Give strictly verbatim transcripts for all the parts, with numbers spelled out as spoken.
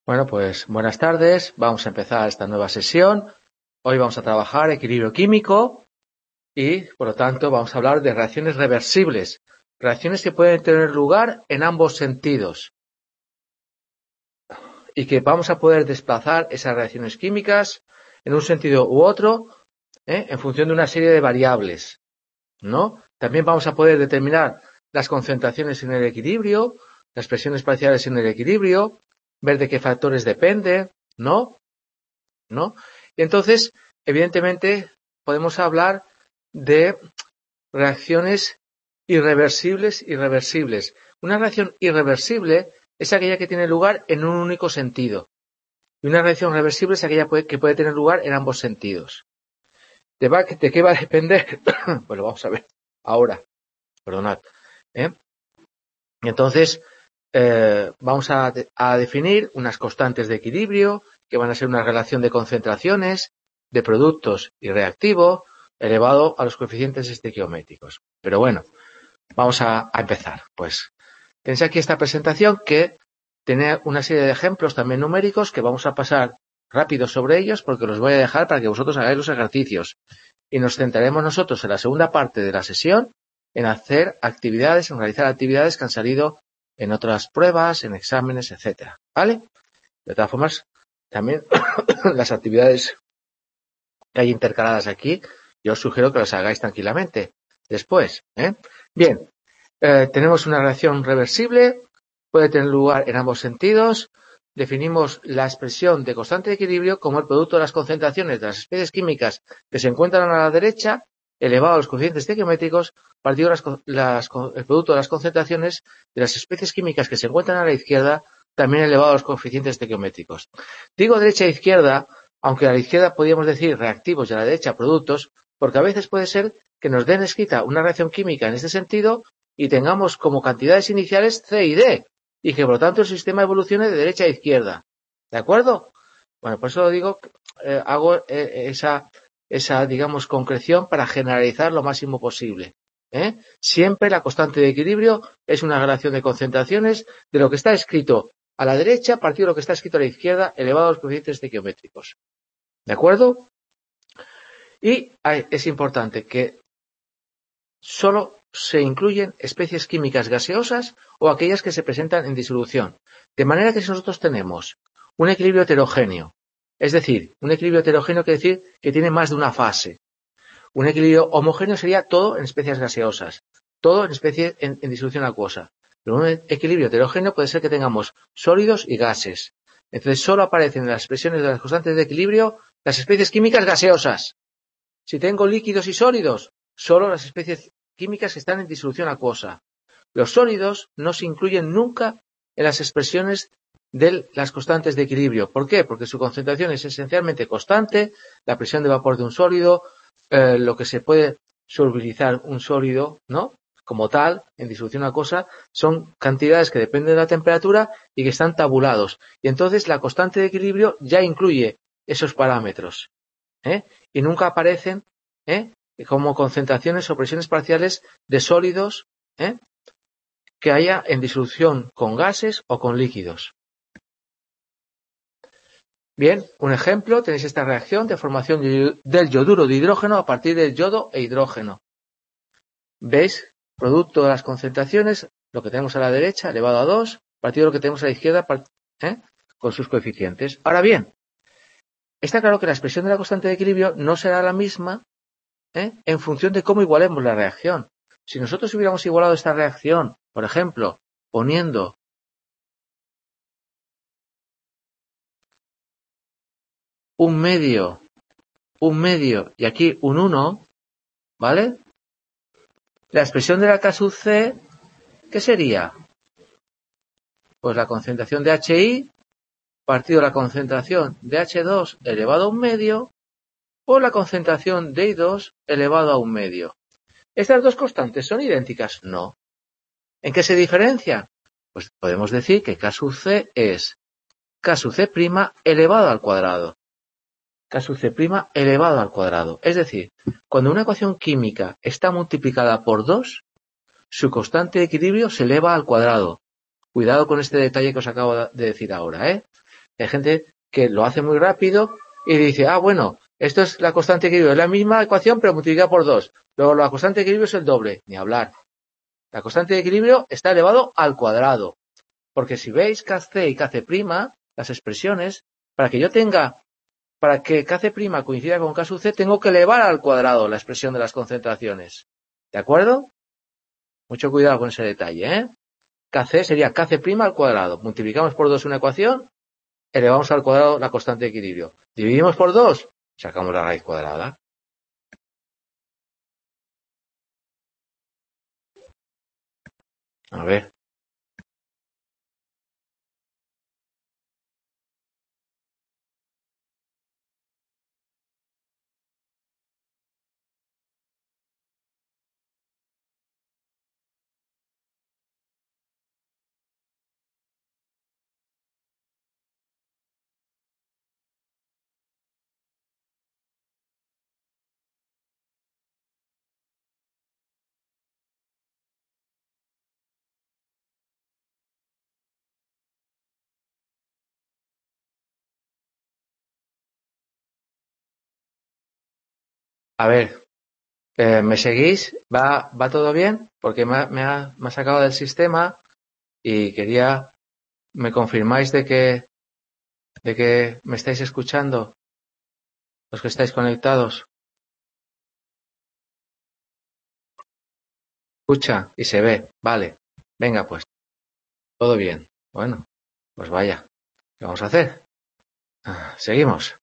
Bueno, pues buenas tardes. Vamos a empezar esta nueva sesión. Hoy vamos a trabajar equilibrio químico y, por lo tanto, vamos a hablar de reacciones reversibles. Reacciones que pueden tener lugar en ambos sentidos y que vamos a poder desplazar esas reacciones químicas en un sentido u otro ¿eh? en función de una serie de variables, ¿no? También vamos a poder determinar las concentraciones en el equilibrio, las presiones parciales en el equilibrio, ver de qué factores depende, ¿no? ¿no? Y entonces, evidentemente, podemos hablar de reacciones irreversibles, irreversibles. Una reacción irreversible es aquella que tiene lugar en un único sentido. Y una reacción reversible es aquella que puede tener lugar en ambos sentidos. ¿De, va, de qué va a depender? Pues lo vamos a ver ahora. Perdonad. ¿eh? Entonces, eh, vamos a, a definir unas constantes de equilibrio, que van a ser una relación de concentraciones, de productos y reactivo, elevado a los coeficientes estequiométricos. Pero bueno, vamos a, a empezar. Pues tenéis aquí esta presentación que tiene una serie de ejemplos también numéricos que vamos a pasar rápido sobre ellos porque los voy a dejar para que vosotros hagáis los ejercicios. Y nos centraremos nosotros en la segunda parte de la sesión en hacer actividades, en realizar actividades que han salido en otras pruebas, en exámenes, etcétera. ¿Vale? De todas formas, también las actividades que hay intercaladas aquí, yo os sugiero que las hagáis tranquilamente después. ¿eh? Bien, eh, tenemos una reacción reversible, puede tener lugar en ambos sentidos. Definimos la expresión de constante de equilibrio como el producto de las concentraciones de las especies químicas que se encuentran a la derecha, elevado a los coeficientes estequiométricos, partido las, las, el producto de las concentraciones de las especies químicas que se encuentran a la izquierda, también elevado a los coeficientes estequiométricos. Digo derecha e izquierda, aunque a la izquierda podríamos decir reactivos y a la derecha productos, porque a veces puede ser que nos den escrita una reacción química en este sentido y tengamos como cantidades iniciales C y D, y que por lo tanto el sistema evolucione de derecha a izquierda. ¿De acuerdo? Bueno, por eso lo digo, eh, hago eh, esa, esa, digamos, concreción para generalizar lo máximo posible. ¿eh? Siempre la constante de equilibrio es una relación de concentraciones de lo que está escrito a la derecha partido de lo que está escrito a la izquierda elevado a los coeficientes estequiométricos. ¿De acuerdo? Y es importante que solo se incluyen especies químicas gaseosas o aquellas que se presentan en disolución. De manera que si nosotros tenemos un equilibrio heterogéneo, es decir, un equilibrio heterogéneo quiere decir que tiene más de una fase. Un equilibrio homogéneo sería todo en especies gaseosas, todo en especies en, en disolución acuosa. Pero un equilibrio heterogéneo puede ser que tengamos sólidos y gases. Entonces solo aparecen en las expresiones de las constantes de equilibrio las especies químicas gaseosas. Si tengo líquidos y sólidos, solo las especies químicas que están en disolución acuosa. Los sólidos no se incluyen nunca en las expresiones de las constantes de equilibrio. ¿Por qué? Porque su concentración es esencialmente constante, la presión de vapor de un sólido, eh, lo que se puede solubilizar un sólido, ¿no? Como tal, en disolución acuosa, son cantidades que dependen de la temperatura y que están tabulados. Y entonces la constante de equilibrio ya incluye esos parámetros. ¿eh? Y nunca aparecen ¿eh? como concentraciones o presiones parciales de sólidos ¿eh? que haya en disolución con gases o con líquidos. Bien, un ejemplo, tenéis esta reacción de formación del yoduro de hidrógeno a partir del yodo e hidrógeno. ¿Veis? Producto de las concentraciones, lo que tenemos a la derecha elevado a dos, partido de lo que tenemos a la izquierda ¿eh? con sus coeficientes. Ahora bien, está claro que la expresión de la constante de equilibrio no será la misma ¿eh? en función de cómo igualemos la reacción. Si nosotros hubiéramos igualado esta reacción, por ejemplo, poniendo un medio, un medio y aquí un uno, ¿vale? La expresión de la K sub C, ¿qué sería? Pues la concentración de H I partido de la concentración de H dos elevado a un medio o la concentración de I dos elevado a un medio. ¿Estas dos constantes son idénticas? No. ¿En qué se diferencian? Pues podemos decir que K sub C es K sub C' elevado al cuadrado. K sub C' elevado al cuadrado. Es decir, cuando una ecuación química está multiplicada por dos, su constante de equilibrio se eleva al cuadrado. Cuidado con este detalle que os acabo de decir ahora, ¿eh? Hay gente que lo hace muy rápido y dice, ah, bueno, esto es la constante de equilibrio, es la misma ecuación pero multiplicada por dos. Luego la constante de equilibrio es el doble, ni hablar. La constante de equilibrio está elevado al cuadrado. Porque si veis Kc y Kc', las expresiones, para que yo tenga, para que Kc' coincida con K sub C, tengo que elevar al cuadrado la expresión de las concentraciones. ¿De acuerdo? Mucho cuidado con ese detalle, ¿eh? Kc sería Kc' al cuadrado. Multiplicamos por dos una ecuación, elevamos al cuadrado la constante de equilibrio. Dividimos por dos, sacamos la raíz cuadrada. A ver. A ver, eh, ¿me seguís? ¿Va, va todo bien? Porque me ha, me, ha, me ha sacado del sistema y quería, ¿me confirmáis de que, de que me estáis escuchando? Los que estáis conectados. Escucha y se ve. Vale. Venga, pues. Todo bien. Bueno, pues vaya. ¿Qué vamos a hacer? Ah, seguimos.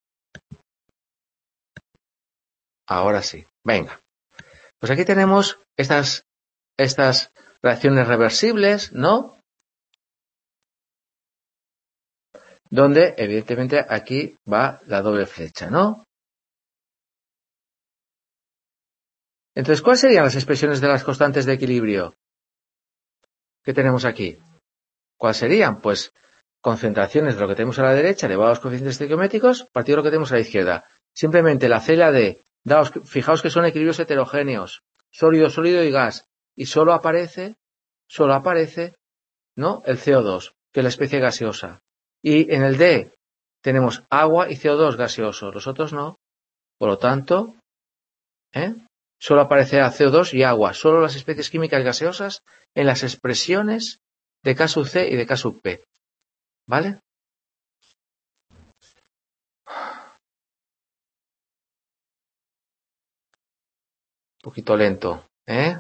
Ahora sí. Venga. Pues aquí tenemos estas, estas reacciones reversibles, ¿no? Donde, evidentemente, aquí va la doble flecha, ¿no? Entonces, ¿cuáles serían las expresiones de las constantes de equilibrio que tenemos aquí? ¿Cuáles serían? Pues concentraciones de lo que tenemos a la derecha elevado a los coeficientes estequiométricos partido de lo que tenemos a la izquierda. Simplemente la C y la D. Daos, fijaos que son equilibrios heterogéneos, sólido, sólido y gas. Y solo aparece, solo aparece, ¿no? El C O dos, que es la especie gaseosa. Y en el D tenemos agua y C O dos gaseoso, los otros no. Por lo tanto, ¿eh? Solo aparecerá C O dos y agua, solo las especies químicas gaseosas en las expresiones de K sub C y de K sub P. ¿Vale? Un poquito lento, ¿eh?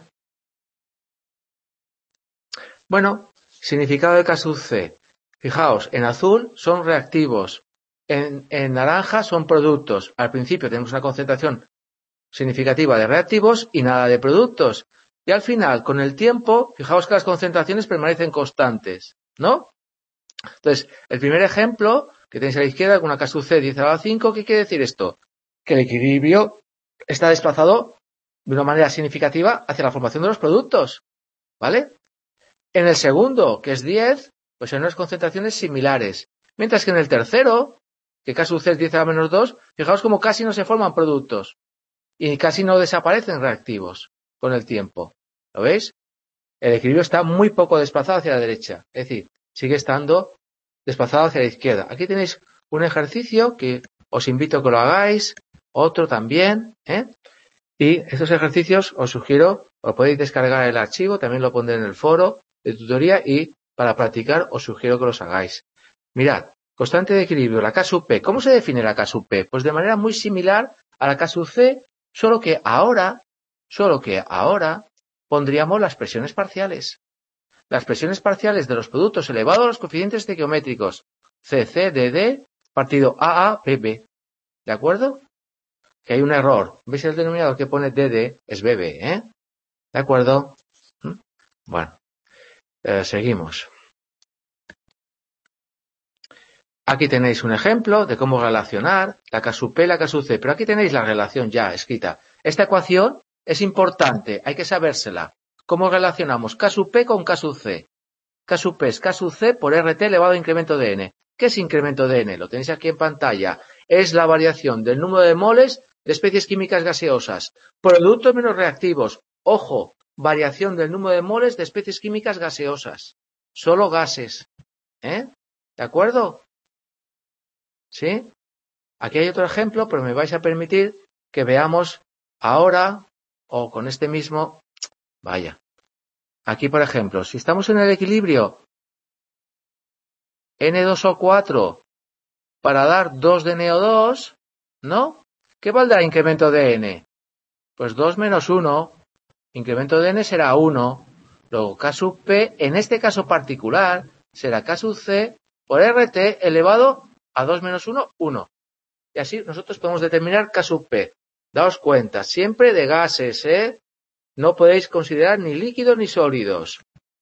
Bueno, significado de K sub C. Fijaos, en azul son reactivos, en, en naranja son productos. Al principio tenemos una concentración significativa de reactivos y nada de productos. Y al final, con el tiempo, fijaos que las concentraciones permanecen constantes, ¿no? Entonces, el primer ejemplo que tenéis a la izquierda con una K sub C diez elevado a cinco, ¿qué quiere decir esto? Que el equilibrio está desplazado de una manera significativa hacia la formación de los productos, ¿vale? En el segundo, que es diez, pues hay unas concentraciones similares. Mientras que en el tercero, que K sub C es diez a la menos dos, fijaos como casi no se forman productos y casi no desaparecen reactivos con el tiempo. ¿Lo veis? El equilibrio está muy poco desplazado hacia la derecha, es decir, sigue estando desplazado hacia la izquierda. Aquí tenéis un ejercicio que os invito a que lo hagáis, otro también, ¿eh? Y estos ejercicios os sugiero, os podéis descargar el archivo, también lo pondré en el foro de tutoría y para practicar os sugiero que los hagáis. Mirad, constante de equilibrio, la K sub P. ¿Cómo se define la K sub P? Pues de manera muy similar a la K sub C, solo que ahora, solo que ahora pondríamos las presiones parciales. Las presiones parciales de los productos elevados a los coeficientes estequiométricos C C D D partido A A B B. ¿De acuerdo? Que hay un error. ¿Veis el denominador que pone D D? Es B B, ¿eh? ¿De acuerdo? Bueno, eh, seguimos. Aquí tenéis un ejemplo de cómo relacionar la K sub P y la K sub C, pero aquí tenéis la relación ya escrita. Esta ecuación es importante, hay que sabérsela. ¿Cómo relacionamos K sub P con K sub C? K sub P es K sub C por R T elevado a incremento de N. ¿Qué es incremento de N? Lo tenéis aquí en pantalla. Es la variación del número de moles de especies químicas gaseosas. Productos menos reactivos. Ojo, variación del número de moles de especies químicas gaseosas. Solo gases. ¿Eh? ¿De acuerdo? ¿Sí? Aquí hay otro ejemplo, pero me vais a permitir que veamos ahora, o con este mismo, vaya. Aquí, por ejemplo, si estamos en el equilibrio ene dos o cuatro para dar dos de ene o dos, ¿no? ¿Qué valdrá incremento de ene? Pues dos menos uno, incremento de ene será uno, luego K sub P, en este caso particular, será K sub C por R T elevado a dos menos uno, uno. Y así nosotros podemos determinar K sub P. Daos cuenta, siempre de gases, ¿eh? No podéis considerar ni líquidos ni sólidos.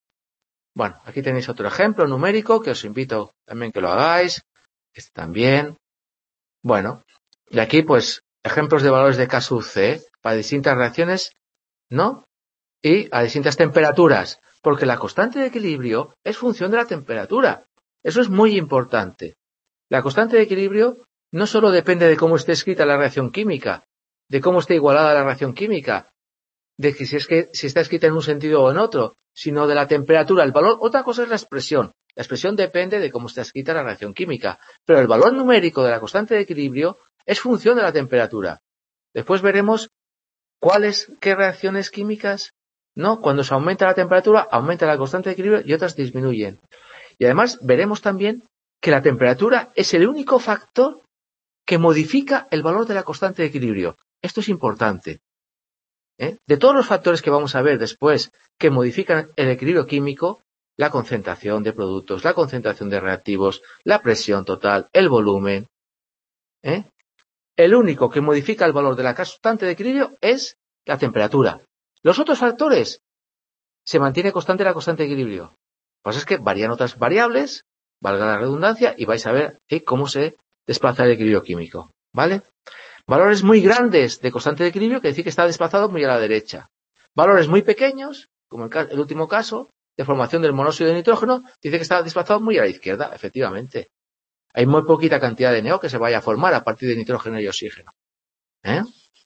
Bueno, aquí tenéis otro ejemplo numérico que os invito también que lo hagáis. Este también. Bueno, y aquí pues ejemplos de valores de K sub C para distintas reacciones, ¿no? Y a distintas temperaturas, porque la constante de equilibrio es función de la temperatura. Eso es muy importante. La constante de equilibrio no solo depende de cómo esté escrita la reacción química, de cómo esté igualada la reacción química, de que si es que si está escrita en un sentido o en otro, sino de la temperatura, el valor. Otra cosa es la expresión. La expresión depende de cómo está escrita la reacción química, pero el valor numérico de la constante de equilibrio es función de la temperatura. Después veremos cuáles, qué reacciones químicas, ¿no? Cuando se aumenta la temperatura, aumenta la constante de equilibrio y otras disminuyen. Y además veremos también que la temperatura es el único factor que modifica el valor de la constante de equilibrio. Esto es importante. ¿Eh? De todos los factores que vamos a ver después que modifican el equilibrio químico, la concentración de productos, la concentración de reactivos, la presión total, el volumen, ¿eh? El único que modifica el valor de la constante de equilibrio es la temperatura. Los otros factores se mantiene constante la constante de equilibrio. Lo que pasa es que varían otras variables, valga la redundancia, y vais a ver ¿eh? cómo se desplaza el equilibrio químico, ¿vale? Valores muy grandes de constante de equilibrio, que decir que está desplazado muy a la derecha. Valores muy pequeños, como el, caso, el último caso, de formación del monóxido de nitrógeno, dice que está desplazado muy a la izquierda, efectivamente. Hay muy poquita cantidad de neo que se vaya a formar a partir de nitrógeno y oxígeno. ¿Eh?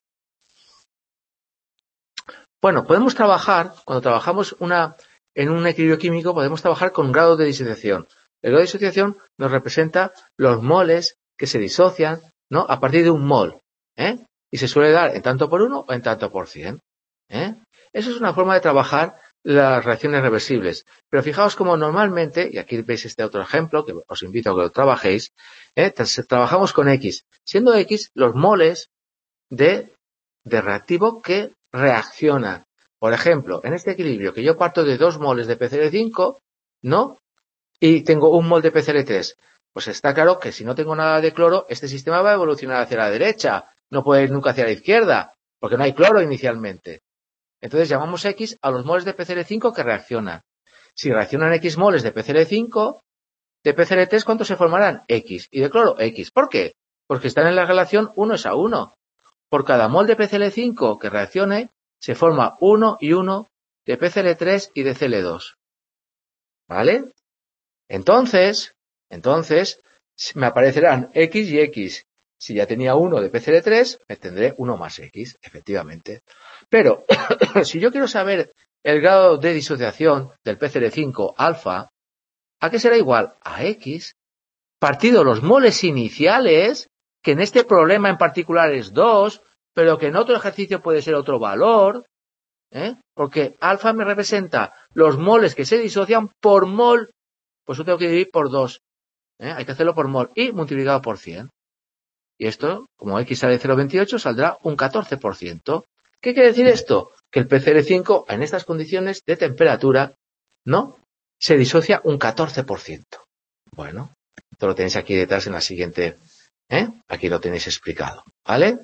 Bueno, podemos trabajar, cuando trabajamos una, en un equilibrio químico, podemos trabajar con grado de disociación. El grado de disociación nos representa los moles que se disocian, ¿no? A partir de un mol. ¿Eh? Y se suele dar en tanto por uno o en tanto por cien. ¿Eh? Eso es una forma de trabajar las reacciones reversibles. Pero fijaos como normalmente, y aquí veis este otro ejemplo, que os invito a que lo trabajéis, ¿eh? Trabajamos con X. Siendo X los moles de, de reactivo que reaccionan. Por ejemplo, en este equilibrio que yo parto de dos moles de P C L cinco, ¿no? Y tengo un mol de P C L tres. Pues está claro que si no tengo nada de cloro, este sistema va a evolucionar hacia la derecha. No puede ir nunca hacia la izquierda, porque no hay cloro inicialmente. Entonces llamamos X a los moles de P C L cinco que reaccionan. Si reaccionan X moles de P C L cinco, de P C L tres, ¿cuántos se formarán? X. Y de cloro, X. ¿Por qué? Porque están en la relación uno es a uno. Por cada mol de P C L cinco que reaccione, se forma uno y uno de P C L tres y de C L dos. ¿Vale? Entonces, entonces, me aparecerán X y X. Si ya tenía uno de P C L tres, me tendré uno más X, efectivamente. Pero, si yo quiero saber el grado de disociación del P C L cinco alfa, ¿a qué será igual? A X, partido los moles iniciales, que en este problema en particular es dos, pero que en otro ejercicio puede ser otro valor, ¿eh? Porque alfa me representa los moles que se disocian por mol, pues yo tengo que dividir por dos, ¿eh? Hay que hacerlo por mol, y multiplicado por cien. Y esto, como X sale de cero coma veintiocho, saldrá un catorce por ciento. ¿Qué quiere decir esto? Que el P C L cinco, en estas condiciones de temperatura, ¿no? Se disocia un catorce por ciento. Bueno, esto lo tenéis aquí detrás en la siguiente, ¿eh? Aquí lo tenéis explicado, ¿vale?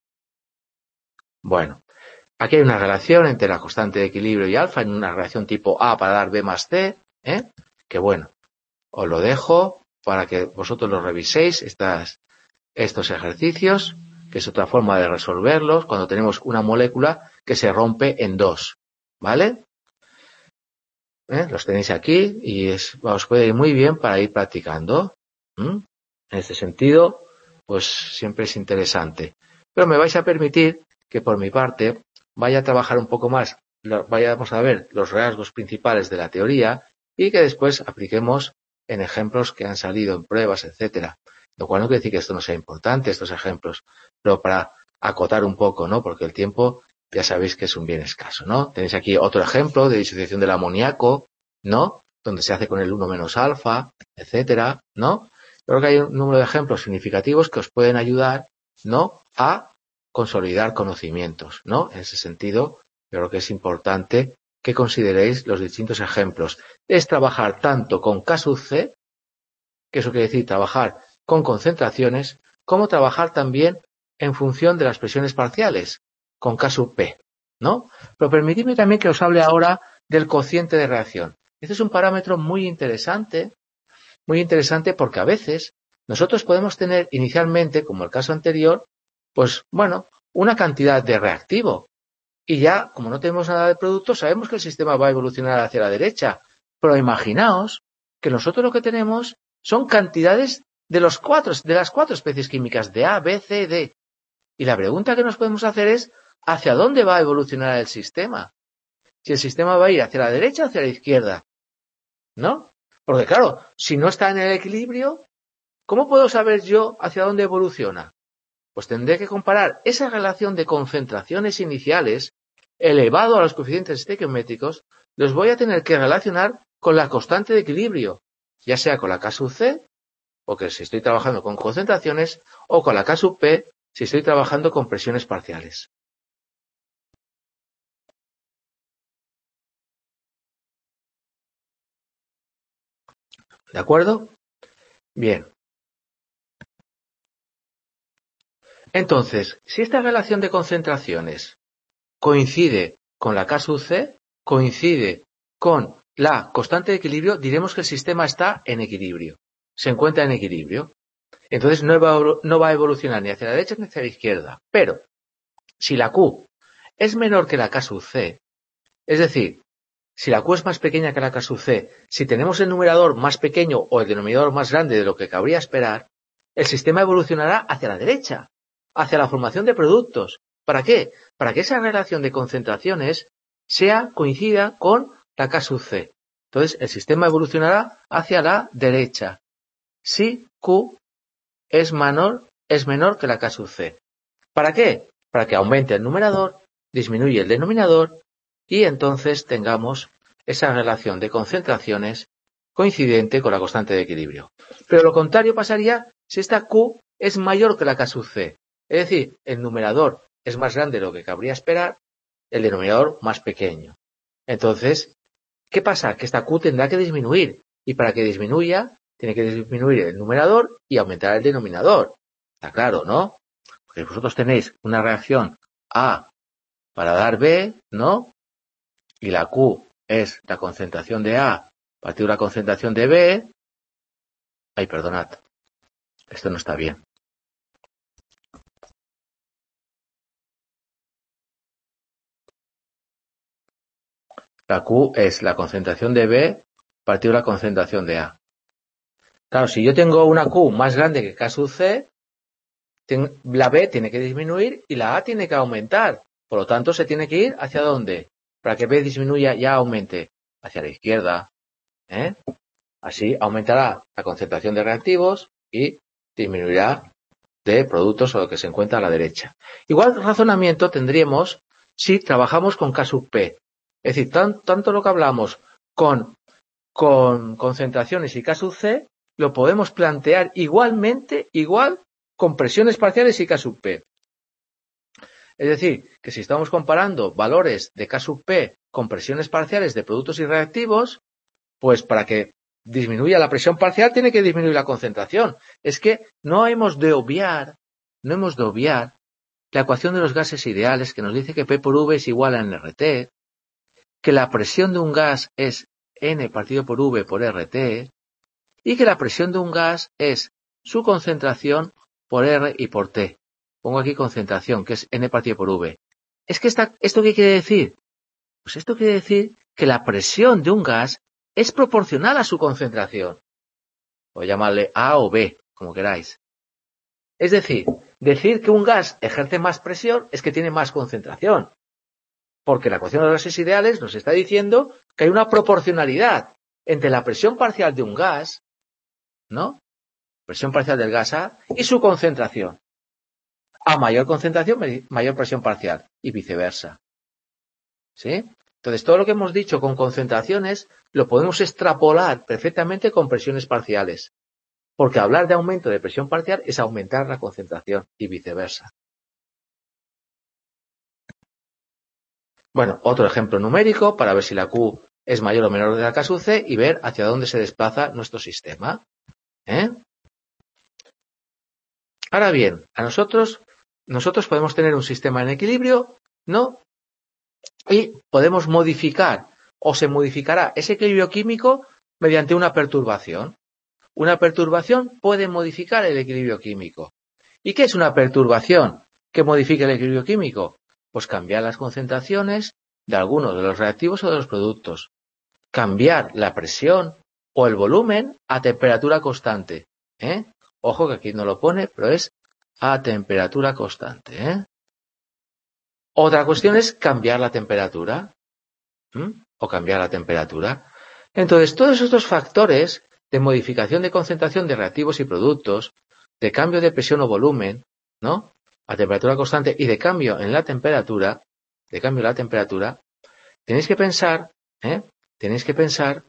Bueno, aquí hay una relación entre la constante de equilibrio y alfa, en una relación tipo A para dar B más C, ¿eh? Que bueno, os lo dejo para que vosotros lo reviséis, estas, estos ejercicios, que es otra forma de resolverlos cuando tenemos una molécula que se rompe en dos, ¿vale? ¿Eh? Los tenéis aquí y es, os puede ir muy bien para ir practicando. ¿Mm? En este sentido, pues siempre es interesante. Pero me vais a permitir que por mi parte vaya a trabajar un poco más, vayamos a ver los rasgos principales de la teoría y que después apliquemos en ejemplos que han salido en pruebas, etcétera. Lo cual no quiere decir que esto no sea importante, estos ejemplos, pero para acotar un poco, ¿no? Porque el tiempo ya sabéis que es un bien escaso, ¿no? Tenéis aquí otro ejemplo de disociación del amoníaco, ¿no? Donde se hace con el uno menos alfa, etcétera, ¿no? Creo que hay un número de ejemplos significativos que os pueden ayudar, ¿no? A consolidar conocimientos, ¿no? En ese sentido, yo creo que es importante que consideréis los distintos ejemplos. Es trabajar tanto con K sub C, que eso quiere decir trabajar con concentraciones, como trabajar también en función de las presiones parciales, con K sub P, ¿no? Pero permitidme también que os hable ahora del cociente de reacción. Este es un parámetro muy interesante, muy interesante porque a veces nosotros podemos tener inicialmente, como el caso anterior, pues bueno, una cantidad de reactivo. Y ya, como no tenemos nada de producto, sabemos que el sistema va a evolucionar hacia la derecha. Pero imaginaos que nosotros lo que tenemos son cantidades de, los cuatro, de las cuatro especies químicas de A, B, C, D. Y la pregunta que nos podemos hacer es, ¿hacia dónde va a evolucionar el sistema? Si el sistema va a ir hacia la derecha o hacia la izquierda, ¿no? Porque claro, si no está en el equilibrio, ¿cómo puedo saber yo hacia dónde evoluciona? Pues tendré que comparar esa relación de concentraciones iniciales elevado a los coeficientes estequiométricos, los voy a tener que relacionar con la constante de equilibrio, ya sea con la K sub C, porque si estoy trabajando con concentraciones, o con la K sub P, si estoy trabajando con presiones parciales. ¿De acuerdo? Bien. Entonces, si esta relación de concentraciones coincide con la K sub C, coincide con la constante de equilibrio, diremos que el sistema está en equilibrio. Se encuentra en equilibrio. Entonces no va, no va a evolucionar ni hacia la derecha ni hacia la izquierda. Pero, si la Q es menor que la K sub C, es decir, si la Q es más pequeña que la K sub C, si tenemos el numerador más pequeño o el denominador más grande de lo que cabría esperar, el sistema evolucionará hacia la derecha, hacia la formación de productos. ¿Para qué? Para que esa relación de concentraciones sea coincida con la K sub C. Entonces, el sistema evolucionará hacia la derecha. Si Q es menor, es menor que la K sub C. ¿Para qué? Para que aumente el numerador, disminuye el denominador y entonces tengamos esa relación de concentraciones coincidente con la constante de equilibrio. Pero lo contrario pasaría si esta Q es mayor que la K sub C. Es decir, el numerador es más grande de lo que cabría esperar, el denominador más pequeño. Entonces, ¿qué pasa? Que esta Q tendrá que disminuir. Y para que disminuya, tiene que disminuir el numerador y aumentar el denominador. Está claro, ¿no? Porque vosotros tenéis una reacción A para dar B, ¿no? Y la Q es la concentración de A partido de la concentración de B. Ay, perdonad. Esto no está bien. La Q es la concentración de B partido de la concentración de A. Claro, si yo tengo una Q más grande que K sub C, la B tiene que disminuir y la A tiene que aumentar. Por lo tanto, se tiene que ir ¿hacia dónde? Para que B disminuya y A aumente. Hacia la izquierda. ¿eh? Así aumentará la concentración de reactivos y disminuirá de productos o lo que se encuentra a la derecha. Igual razonamiento tendríamos si trabajamos con K sub P. Es decir, tan, tanto lo que hablamos con, con concentraciones y K sub C, lo podemos plantear igualmente, igual, con presiones parciales y K sub P. Es decir, que si estamos comparando valores de K sub P con presiones parciales de productos y reactivos, pues para que disminuya la presión parcial tiene que disminuir la concentración. Es que no hemos de obviar, no hemos de obviar la ecuación de los gases ideales que nos dice que P por V es igual a N R T, que la presión de un gas es N partido por V por R T y que la presión de un gas es su concentración por R y por T. Pongo aquí concentración, que es N partido por V. Es que esta, ¿esto qué quiere decir? Pues esto quiere decir que la presión de un gas es proporcional a su concentración. O llamarle A o B, como queráis. Es decir, decir que un gas ejerce más presión es que tiene más concentración. Porque la ecuación de los gases ideales nos está diciendo que hay una proporcionalidad entre la presión parcial de un gas, ¿no? presión parcial del gas A y su concentración. A mayor concentración, mayor presión parcial y viceversa. ¿Sí? Entonces, todo lo que hemos dicho con concentraciones lo podemos extrapolar perfectamente con presiones parciales. Porque hablar de aumento de presión parcial es aumentar la concentración y viceversa. Bueno, otro ejemplo numérico para ver si la Q es mayor o menor de la K sub C y ver hacia dónde se desplaza nuestro sistema. ¿Eh? Ahora bien, a nosotros, nosotros podemos tener un sistema en equilibrio, ¿no? Y podemos modificar o se modificará ese equilibrio químico mediante una perturbación. Una perturbación puede modificar el equilibrio químico. ¿Y qué es una perturbación que modifique el equilibrio químico? Pues cambiar las concentraciones de algunos de los reactivos o de los productos. Cambiar la presión o el volumen a temperatura constante. ¿Eh? Ojo que aquí no lo pone, pero es a temperatura constante. ¿Eh? Otra cuestión es cambiar la temperatura. ¿Mm? O cambiar la temperatura. Entonces, todos estos factores de modificación de concentración de reactivos y productos, de cambio de presión o volumen, ¿no? A temperatura constante y de cambio en la temperatura, de cambio en la temperatura, tenéis que pensar, ¿eh? Tenéis que pensar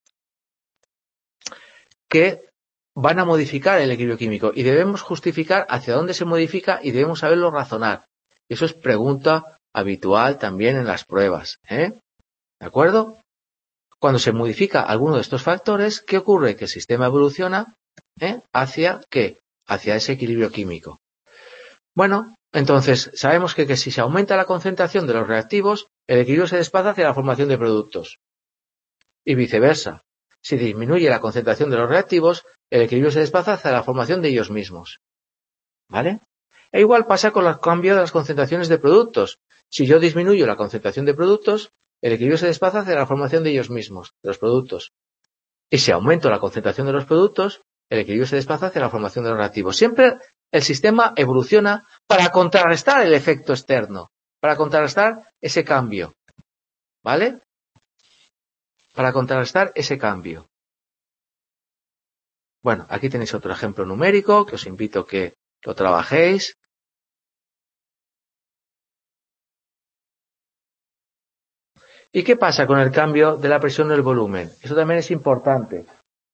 que van a modificar el equilibrio químico y debemos justificar hacia dónde se modifica y debemos saberlo razonar. Y eso es pregunta habitual también en las pruebas, ¿eh? ¿De acuerdo? Cuando se modifica alguno de estos factores, ¿qué ocurre? Que el sistema evoluciona ¿eh? hacia ¿qué? Hacia ese equilibrio químico. Bueno, entonces sabemos que, que si se aumenta la concentración de los reactivos, el equilibrio se desplaza hacia la formación de productos. Y viceversa. Si disminuye la concentración de los reactivos, el equilibrio se desplaza hacia la formación de ellos mismos. ¿Vale? E igual pasa con el cambio de las concentraciones de productos. Si yo disminuyo la concentración de productos, el equilibrio se desplaza hacia la formación de ellos mismos, de los productos. Y si aumento la concentración de los productos, el equilibrio se desplaza hacia la formación de los reactivos. Siempre el sistema evoluciona para contrarrestar el efecto externo, para contrarrestar ese cambio. ¿Vale? Para contrarrestar ese cambio. Bueno, aquí tenéis otro ejemplo numérico que os invito a que lo trabajéis. ¿Y qué pasa con el cambio de la presión del volumen? Eso también es importante.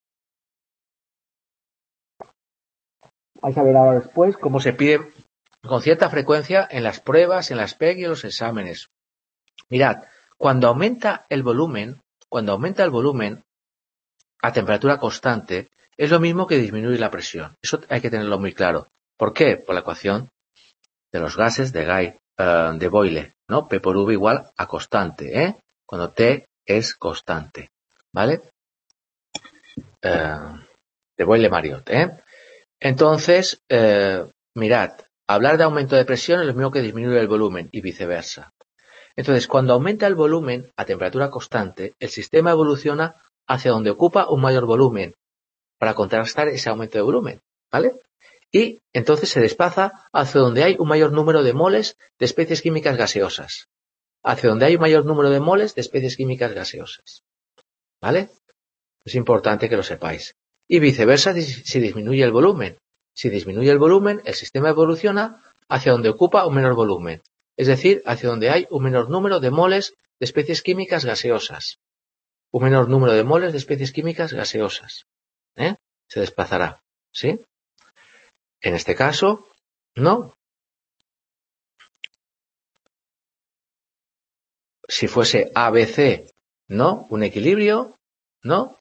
Vais a ver ahora después cómo se pide con cierta frecuencia en las pruebas, en las P E C y en los exámenes. Mirad, cuando aumenta el volumen, cuando aumenta el volumen a temperatura constante, es lo mismo que disminuir la presión. Eso hay que tenerlo muy claro. ¿Por qué? Por la ecuación de los gases de Guy, uh, de Boyle, ¿no? P por V igual a constante, ¿eh? Cuando T es constante, ¿vale? Uh, de Boyle-Mariotte, ¿eh? Entonces, eh, mirad, hablar de aumento de presión es lo mismo que disminuir el volumen y viceversa. Entonces, cuando aumenta el volumen a temperatura constante, el sistema evoluciona hacia donde ocupa un mayor volumen para contrarrestar ese aumento de volumen, ¿vale? Y entonces se desplaza hacia donde hay un mayor número de moles de especies químicas gaseosas. Hacia donde hay un mayor número de moles de especies químicas gaseosas. ¿Vale? Es importante que lo sepáis. Y viceversa si disminuye el volumen. Si disminuye el volumen, el sistema evoluciona hacia donde ocupa un menor volumen. Es decir, hacia donde hay un menor número de moles de especies químicas gaseosas. Un menor número de moles de especies químicas gaseosas. ¿Eh? Se desplazará. ¿Sí? En este caso, no. Si fuese A B C, ¿no? Un equilibrio, ¿no?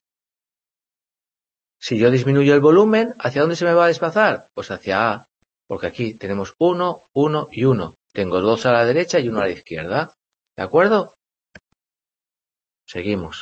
Si yo disminuyo el volumen, ¿hacia dónde se me va a desplazar? Pues hacia A, porque aquí tenemos uno, uno y uno. Tengo dos a la derecha y uno a la izquierda. ¿De acuerdo? Seguimos.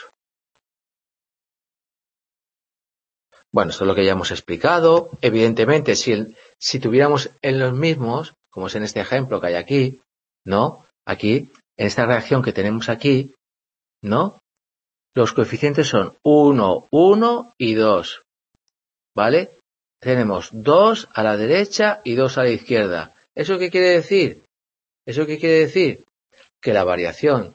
Bueno, esto es lo que ya hemos explicado. Evidentemente, si, el, si tuviéramos en los mismos, como es en este ejemplo que hay aquí, ¿no? Aquí, en esta reacción que tenemos aquí, ¿no? Los coeficientes son uno, uno y dos. ¿Vale? Tenemos dos a la derecha y dos a la izquierda. ¿Eso qué quiere decir? ¿Eso qué quiere decir? Que la variación,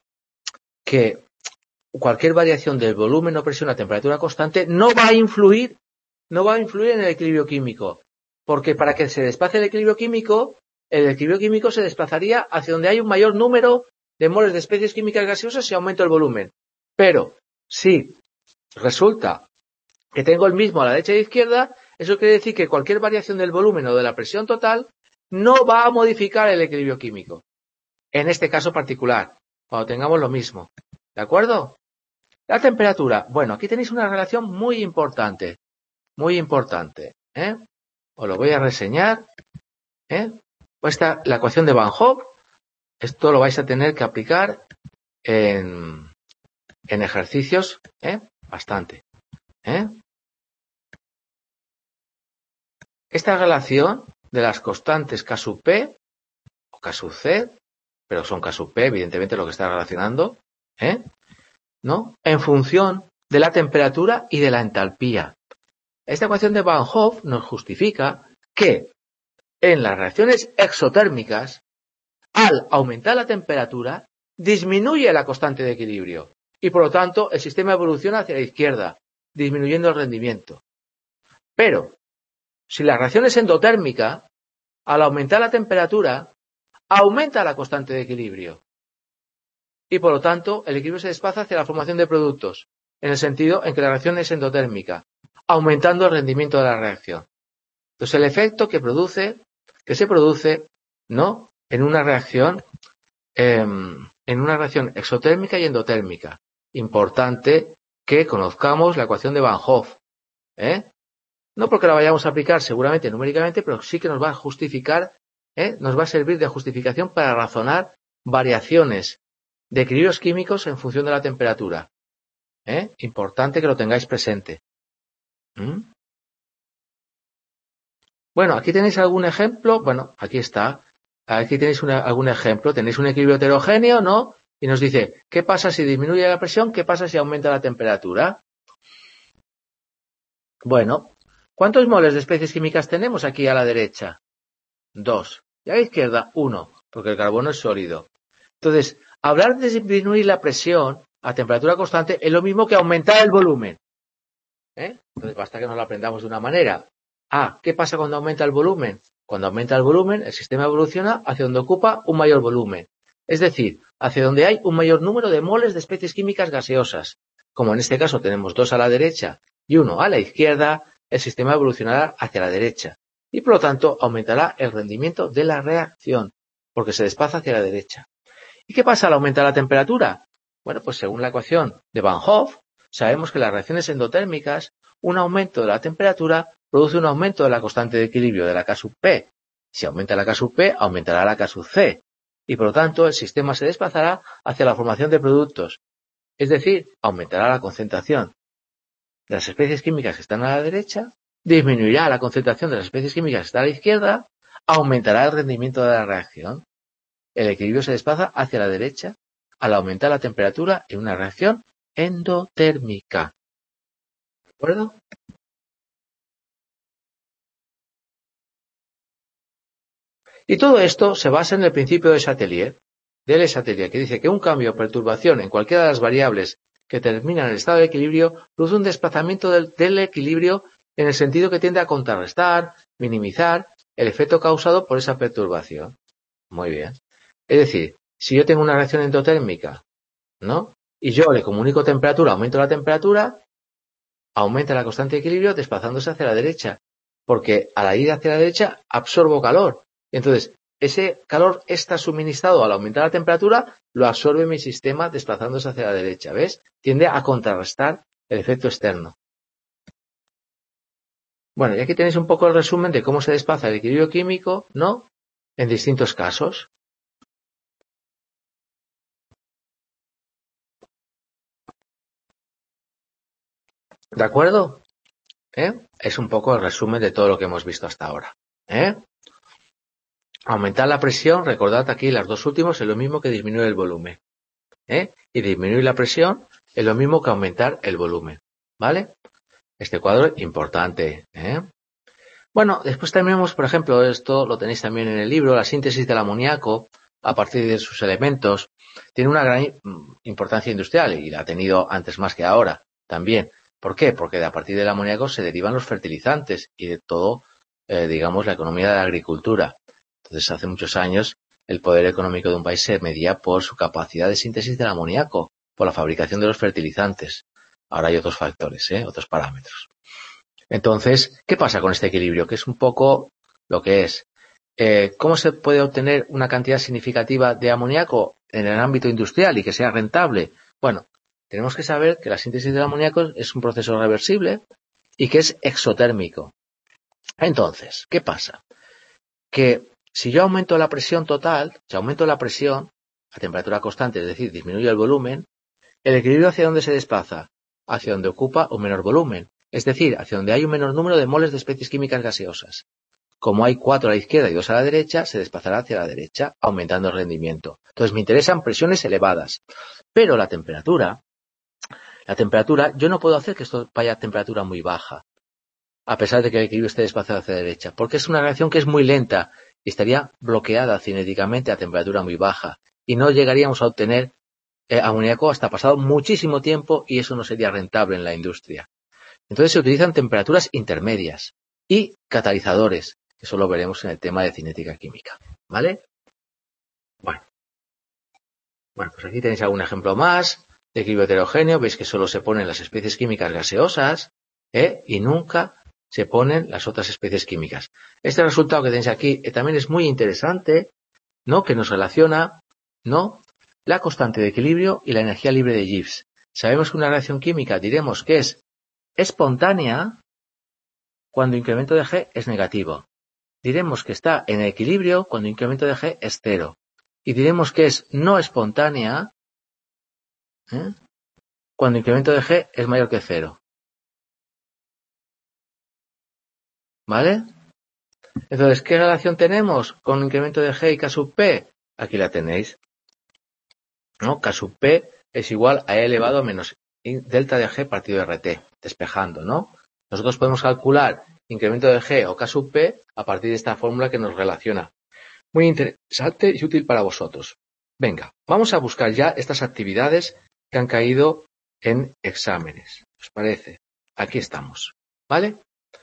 que cualquier variación del volumen o presión a temperatura constante no va a influir, no va a influir en el equilibrio químico, porque para que se desplace el equilibrio químico, el equilibrio químico se desplazaría hacia donde hay un mayor número de moles de especies químicas gaseosas si aumento el volumen. Pero si resulta que tengo el mismo a la derecha y a la izquierda, eso quiere decir que cualquier variación del volumen o de la presión total no va a modificar el equilibrio químico. En este caso particular, cuando tengamos lo mismo. ¿De acuerdo? La temperatura. Bueno, aquí tenéis una relación muy importante. Muy importante. ¿eh? Os lo voy a reseñar. ¿eh? Esta, la ecuación de Van Hoff. Esto lo vais a tener que aplicar en, en ejercicios ¿eh? bastante. ¿eh? Esta relación de las constantes K sub P o K sub C, pero son K sub P, evidentemente lo que está relacionando, ¿eh? ¿no? En función de la temperatura y de la entalpía. Esta ecuación de Van Hoff nos justifica que en las reacciones exotérmicas, al aumentar la temperatura, disminuye la constante de equilibrio y por lo tanto el sistema evoluciona hacia la izquierda, disminuyendo el rendimiento. Pero si la reacción es endotérmica, al aumentar la temperatura, aumenta la constante de equilibrio. Y por lo tanto, el equilibrio se desplaza hacia la formación de productos, en el sentido en que la reacción es endotérmica, aumentando el rendimiento de la reacción. Entonces, el efecto que produce, que se produce, ¿no? En una reacción, eh, en una reacción exotérmica y endotérmica. Importante que conozcamos la ecuación de Van Hoff, ¿eh? No porque la vayamos a aplicar seguramente numéricamente, pero sí que nos va a justificar, ¿eh? nos va a servir de justificación para razonar variaciones de equilibrios químicos en función de la temperatura. ¿eh? Importante que lo tengáis presente. ¿Mm? Bueno, aquí tenéis algún ejemplo. Bueno, aquí está. Aquí tenéis una, algún ejemplo. Tenéis un equilibrio heterogéneo, ¿no? Y nos dice, ¿qué pasa si disminuye la presión? ¿Qué pasa si aumenta la temperatura? Bueno, ¿cuántos moles de especies químicas tenemos aquí a la derecha? Dos. Y a la izquierda, uno, porque el carbono es sólido. Entonces, hablar de disminuir la presión a temperatura constante es lo mismo que aumentar el volumen. ¿Eh? Entonces, basta que nos lo aprendamos de una manera. Ah, ¿qué pasa cuando aumenta el volumen? Cuando aumenta el volumen, el sistema evoluciona hacia donde ocupa un mayor volumen. Es decir, hacia donde hay un mayor número de moles de especies químicas gaseosas. Como en este caso tenemos dos a la derecha y uno a la izquierda, el sistema evolucionará hacia la derecha y por lo tanto aumentará el rendimiento de la reacción porque se desplaza hacia la derecha. ¿Y qué pasa al aumentar la temperatura? Bueno, pues según la ecuación de Van Hoff, sabemos que las reacciones endotérmicas, un aumento de la temperatura produce un aumento de la constante de equilibrio de la K sub P. Si aumenta la K sub P, aumentará la K sub C y por lo tanto el sistema se desplazará hacia la formación de productos, es decir, aumentará la concentración de las especies químicas que están a la derecha, disminuirá la concentración de las especies químicas que están a la izquierda, aumentará el rendimiento de la reacción. El equilibrio se desplaza hacia la derecha al aumentar la temperatura en una reacción endotérmica. ¿De acuerdo? Y todo esto se basa en el principio de Chatelier, de Le Chatelier, que dice que un cambio o perturbación en cualquiera de las variables que determinan el estado de equilibrio produce un desplazamiento del, del equilibrio en el sentido que tiende a contrarrestar, minimizar el efecto causado por esa perturbación. Muy bien. Es decir, si yo tengo una reacción endotérmica, ¿no? Y yo le comunico temperatura, aumento la temperatura, aumenta la constante de equilibrio desplazándose hacia la derecha, porque a la ida hacia la derecha absorbo calor. Entonces, ese calor está suministrado al aumentar la temperatura, lo absorbe mi sistema desplazándose hacia la derecha, ¿ves? Tiende a contrarrestar el efecto externo. Bueno, y aquí tenéis un poco el resumen de cómo se desplaza el equilibrio químico, ¿no? En distintos casos. ¿De acuerdo? ¿Eh? Es un poco el resumen de todo lo que hemos visto hasta ahora. ¿Eh? Aumentar la presión, recordad aquí las dos últimos, es lo mismo que disminuir el volumen. ¿Eh? Y disminuir la presión es lo mismo que aumentar el volumen. ¿Vale? Este cuadro es importante. ¿eh? Bueno, después tenemos, por ejemplo, esto lo tenéis también en el libro, la síntesis del amoníaco a partir de sus elementos. Tiene una gran importancia industrial y la ha tenido antes más que ahora también. ¿Por qué? Porque a partir del amoníaco se derivan los fertilizantes y de todo, eh, digamos, la economía de la agricultura. Entonces, hace muchos años, el poder económico de un país se medía por su capacidad de síntesis del amoníaco, por la fabricación de los fertilizantes. Ahora hay otros factores, ¿eh? Otros parámetros. Entonces, ¿qué pasa con este equilibrio? Que es un poco lo que es. Eh, ¿Cómo se puede obtener una cantidad significativa de amoníaco en el ámbito industrial y que sea rentable? Bueno, tenemos que saber que la síntesis del amoníaco es un proceso reversible y que es exotérmico. Entonces, ¿qué pasa? Que si yo aumento la presión total, si aumento la presión a temperatura constante, es decir, disminuyo el volumen, ¿el equilibrio hacia dónde se desplaza? Hacia donde ocupa un menor volumen, es decir, hacia donde hay un menor número de moles de especies químicas gaseosas. Como hay cuatro a la izquierda y dos a la derecha, se desplazará hacia la derecha, aumentando el rendimiento. Entonces me interesan presiones elevadas. Pero la temperatura, la temperatura, yo no puedo hacer que esto vaya a temperatura muy baja, a pesar de que el equilibrio esté desplazado hacia la derecha, porque es una reacción que es muy lenta y estaría bloqueada cinéticamente a temperatura muy baja y no llegaríamos a obtener eh, amoníaco hasta pasado muchísimo tiempo y eso no sería rentable en la industria. Entonces se utilizan temperaturas intermedias y catalizadores, que eso lo veremos en el tema de cinética química, ¿vale? Bueno, bueno, pues aquí tenéis algún ejemplo más de equilibrio heterogéneo. Veis que solo se ponen las especies químicas gaseosas ¿eh? y nunca se ponen las otras especies químicas. Este resultado que tenéis aquí eh, también es muy interesante, ¿no? Que nos relaciona, ¿no? La constante de equilibrio y la energía libre de Gibbs. Sabemos que una reacción química diremos que es espontánea cuando incremento de G es negativo. Diremos que está en equilibrio cuando incremento de G es cero. Y diremos que es no espontánea ¿eh? cuando incremento de G es mayor que cero. ¿Vale? Entonces, ¿qué relación tenemos con incremento de G y K sub P? Aquí la tenéis. ¿No? K sub P es igual a E elevado a menos delta de G partido de R T, despejando, ¿no? Nosotros podemos calcular incremento de G o K sub P a partir de esta fórmula que nos relaciona. Muy interesante y útil para vosotros. Venga, vamos a buscar ya estas actividades que han caído en exámenes. ¿Os parece? Aquí estamos. ¿Vale?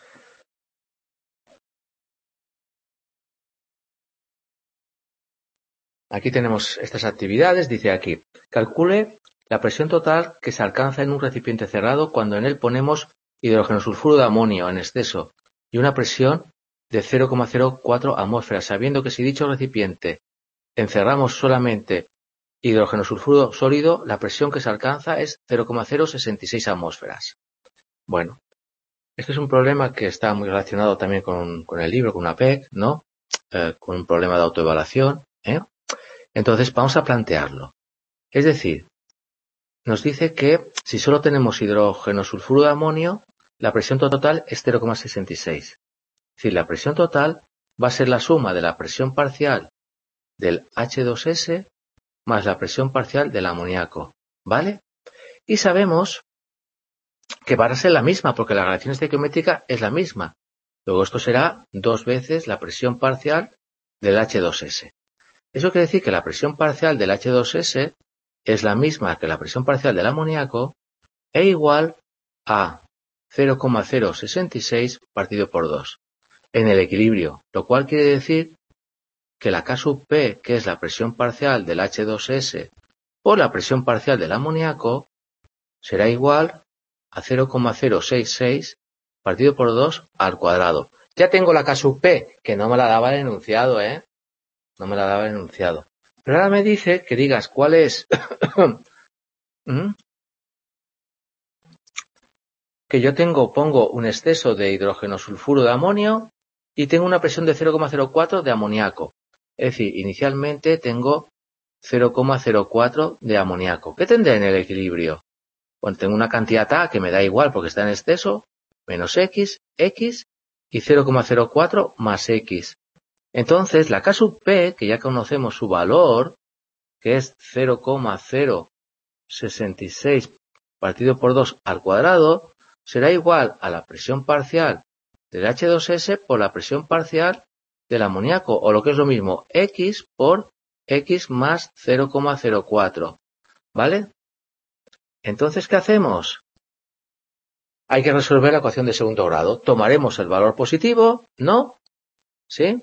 Aquí tenemos estas actividades. Dice aquí, calcule la presión total que se alcanza en un recipiente cerrado cuando en él ponemos hidrógeno sulfuro de amonio en exceso y una presión de cero coma cero cuatro atmósferas, sabiendo que si dicho recipiente encerramos solamente hidrógeno sulfuro sólido, la presión que se alcanza es cero coma cero sesenta y seis atmósferas. Bueno, este es un problema que está muy relacionado también con, con el libro, con una P E C, ¿no? Eh, con un problema de autoevaluación, ¿eh? Entonces vamos a plantearlo. Es decir, nos dice que si solo tenemos hidrógeno sulfuro de amonio, la presión total es cero coma sesenta y seis. Es decir, la presión total va a ser la suma de la presión parcial del H dos S más la presión parcial del amoníaco, ¿vale? Y sabemos que va a ser la misma, porque la relación estequiométrica es la misma. Luego esto será dos veces la presión parcial del H dos S. Eso quiere decir que la presión parcial del H dos S es la misma que la presión parcial del amoníaco e igual a cero coma cero sesenta y seis partido por dos en el equilibrio, lo cual quiere decir que la K sub P, que es la presión parcial del H dos S por la presión parcial del amoníaco, será igual a cero coma cero sesenta y seis partido por dos al cuadrado. Ya tengo la K sub P, que no me la daba el enunciado, ¿eh? No me la daba el enunciado. Pero ahora me dice que digas cuál es... ¿Mm? Que yo tengo, pongo un exceso de hidrógeno sulfuro de amonio y tengo una presión de cero coma cero cuatro de amoníaco. Es decir, inicialmente tengo cero coma cero cuatro de amoníaco. ¿Qué tendré en el equilibrio? Bueno, tengo una cantidad A que me da igual porque está en exceso, menos X, X y cero coma cero cuatro más X. Entonces, la K sub P, que ya conocemos su valor, que es cero coma cero sesenta y seis partido por dos al cuadrado, será igual a la presión parcial del H dos S por la presión parcial del amoníaco, o lo que es lo mismo, X por X más cero coma cero cuatro. ¿Vale? Entonces, ¿qué hacemos? hay que resolver la ecuación de segundo grado. Tomaremos el valor positivo, ¿no? ¿Sí?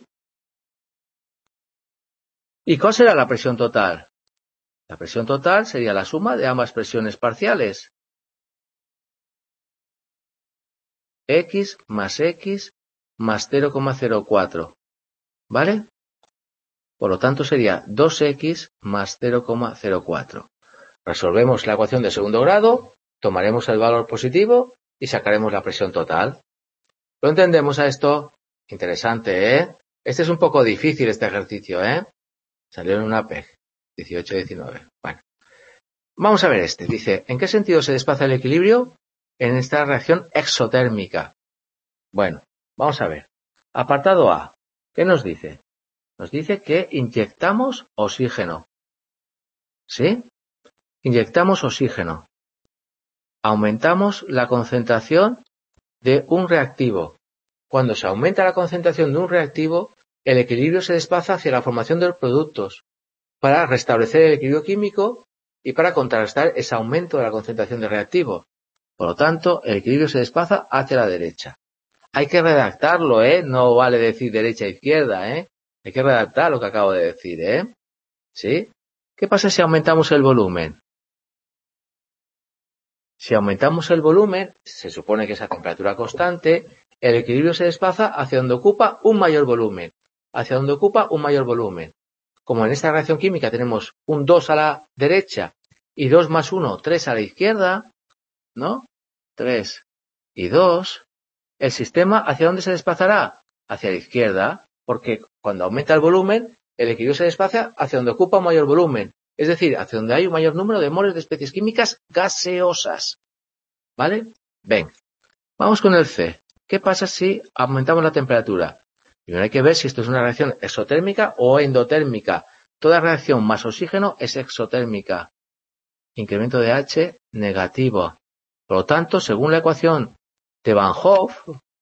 ¿Y cuál será la presión total? La presión total sería la suma de ambas presiones parciales. X más X más cero coma cero cuatro. ¿Vale? Por lo tanto sería dos X más cero coma cero cuatro. Resolvemos la ecuación de segundo grado, tomaremos el valor positivo y sacaremos la presión total. ¿Lo entendemos a esto? Interesante, ¿eh? Este es un poco difícil, este ejercicio, ¿eh? Salió en una P E G, dieciocho diecinueve. Bueno, vamos a ver este. Dice, ¿en qué sentido se desplaza el equilibrio? En esta reacción exotérmica. Bueno, vamos a ver. Apartado A. ¿Qué nos dice? Nos dice que inyectamos oxígeno. ¿Sí? Inyectamos oxígeno. Aumentamos la concentración de un reactivo. Cuando se aumenta la concentración de un reactivo, el equilibrio se desplaza hacia la formación de los productos para restablecer el equilibrio químico y para contrarrestar ese aumento de la concentración de reactivo. Por lo tanto, el equilibrio se desplaza hacia la derecha. Hay que redactarlo, ¿eh? No vale decir derecha e izquierda, ¿eh? Hay que redactar lo que acabo de decir, ¿eh? ¿Sí? ¿Qué pasa si aumentamos el volumen? Si aumentamos el volumen, se supone que es a temperatura constante, el equilibrio se desplaza hacia donde ocupa un mayor volumen. Hacia donde ocupa un mayor volumen. Como en esta reacción química tenemos un dos a la derecha y dos más uno, tres a la izquierda, ¿no? tres y dos. El sistema, ¿hacia dónde se desplazará? Hacia la izquierda, porque cuando aumenta el volumen, el equilibrio se desplaza hacia donde ocupa un mayor volumen. Es decir, hacia donde hay un mayor número de moles de especies químicas gaseosas. ¿Vale? Ven, vamos con el C. ¿Qué pasa si aumentamos la temperatura? Primero hay que ver si esto es una reacción exotérmica o endotérmica. Toda reacción más oxígeno es exotérmica. Incremento de H negativo. Por lo tanto, según la ecuación de Van Hoff,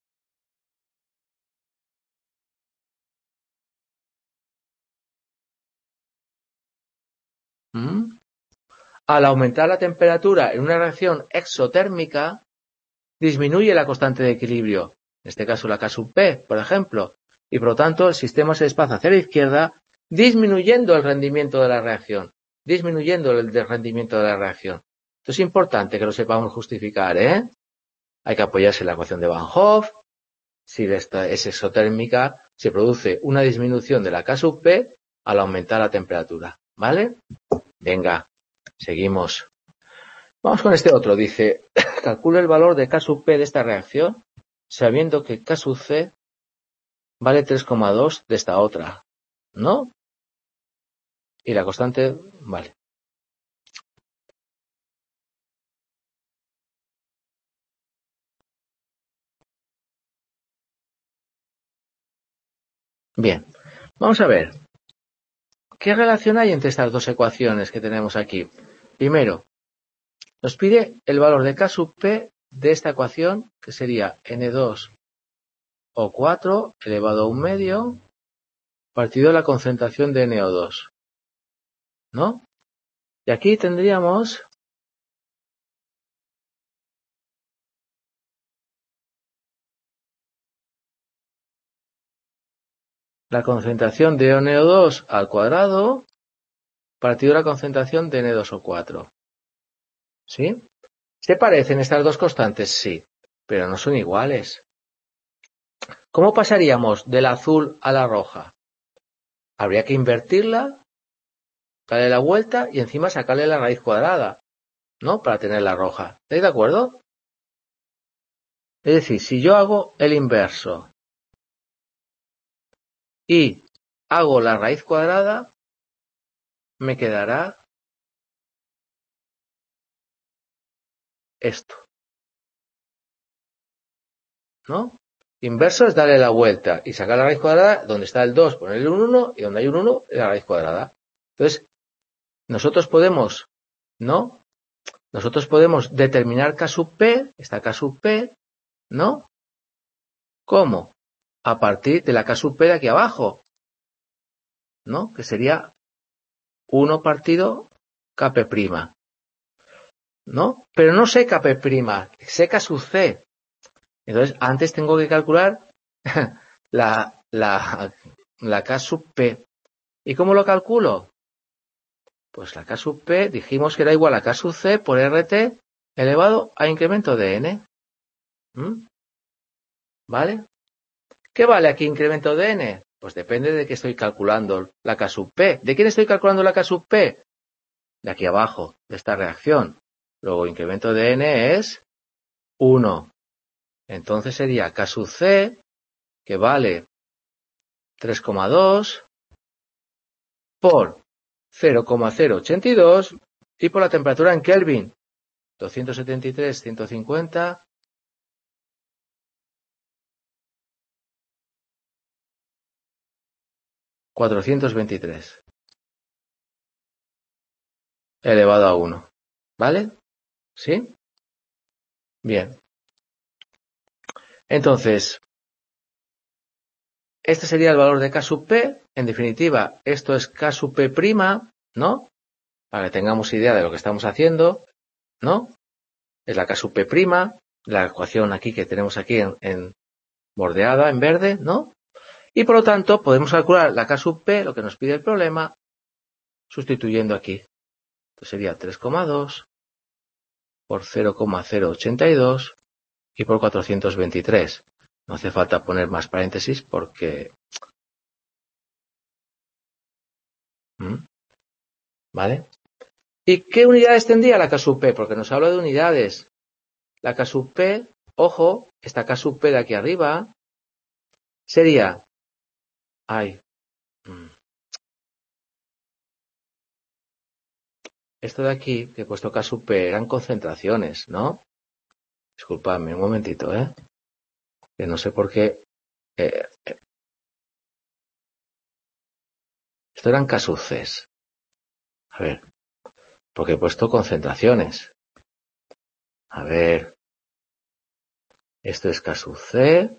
¿Mm? al aumentar la temperatura en una reacción exotérmica, disminuye la constante de equilibrio, en este caso la K sub P, por ejemplo, y por lo tanto el sistema se desplaza hacia la izquierda, disminuyendo el rendimiento de la reacción, disminuyendo el rendimiento de la reacción. Esto es importante que lo sepamos justificar, ¿eh? Hay que apoyarse en la ecuación de Van Hoff. Si esta es exotérmica, se produce una disminución de la K sub P al aumentar la temperatura, ¿vale? Venga, seguimos. Vamos con este otro. Dice, calcula el valor de K sub P de esta reacción, sabiendo que K sub C vale tres coma dos de esta otra, ¿no? Y la constante, vale. Bien, vamos a ver. ¿Qué relación hay entre estas dos ecuaciones que tenemos aquí? Primero, nos pide el valor de K sub P de esta ecuación, que sería N dos O cuatro elevado a un medio partido la concentración de N O dos, ¿no? Y aquí tendríamos la concentración de N O dos al cuadrado partido la concentración de N dos O cuatro. ¿Sí? ¿Se parecen estas dos constantes? Sí, pero no son iguales. ¿Cómo pasaríamos del azul a la roja? Habría que invertirla, darle la vuelta y encima sacarle la raíz cuadrada, ¿no? Para tener la roja. ¿Estáis de acuerdo? Es decir, si yo hago el inverso y hago la raíz cuadrada, me quedará esto, ¿no? Inverso es darle la vuelta y sacar la raíz cuadrada, donde está el dos, ponerle un uno, y donde hay un uno, la raíz cuadrada. Entonces, nosotros podemos, ¿no? Nosotros podemos determinar K sub P, esta K sub P, ¿no? ¿Cómo? A partir de la K sub P de aquí abajo, ¿no? Que sería uno partido Kp'. ¿no? Pero no sé K P', sé K sub C. Entonces, antes tengo que calcular la, la, la K sub P. ¿Y cómo lo calculo? Pues la K sub P dijimos que era igual a K sub C por R T elevado a incremento de N. ¿Mm? ¿Vale? ¿Qué vale aquí incremento de N? Pues depende de qué estoy calculando la K sub P. ¿De quién estoy calculando la K sub P? De aquí abajo, de esta reacción. Luego, incremento de N es uno. Entonces sería K sub C, que vale tres coma dos por cero coma cero ochenta y dos y por la temperatura en Kelvin, doscientos setenta y tres, ciento cincuenta, cuatrocientos veintitrés elevado a uno. ¿Vale? ¿Sí? Bien. Entonces, este sería el valor de K sub P. En definitiva, esto es K sub P', ¿no? Para que tengamos idea de lo que estamos haciendo, ¿no? Es la K sub P', la ecuación aquí que tenemos aquí en, en bordeada, en verde, ¿no? Y por lo tanto, podemos calcular la K sub P, lo que nos pide el problema, sustituyendo aquí. Entonces sería tres coma dos por cero coma cero ochenta y dos y por cuatrocientos veintitrés. No hace falta poner más paréntesis porque... ¿Mm? ¿Vale? ¿Y qué unidades tendría la K sub P? Porque nos habla de unidades. La K sub P, ojo, esta K sub P de aquí arriba, sería... Ay. Esto de aquí, que he puesto K sub P, eran concentraciones, ¿no? Disculpadme un momentito, ¿eh? Que no sé por qué... Eh, eh. Esto eran K sub Cs. A ver, porque he puesto concentraciones. A ver... Esto es K sub C.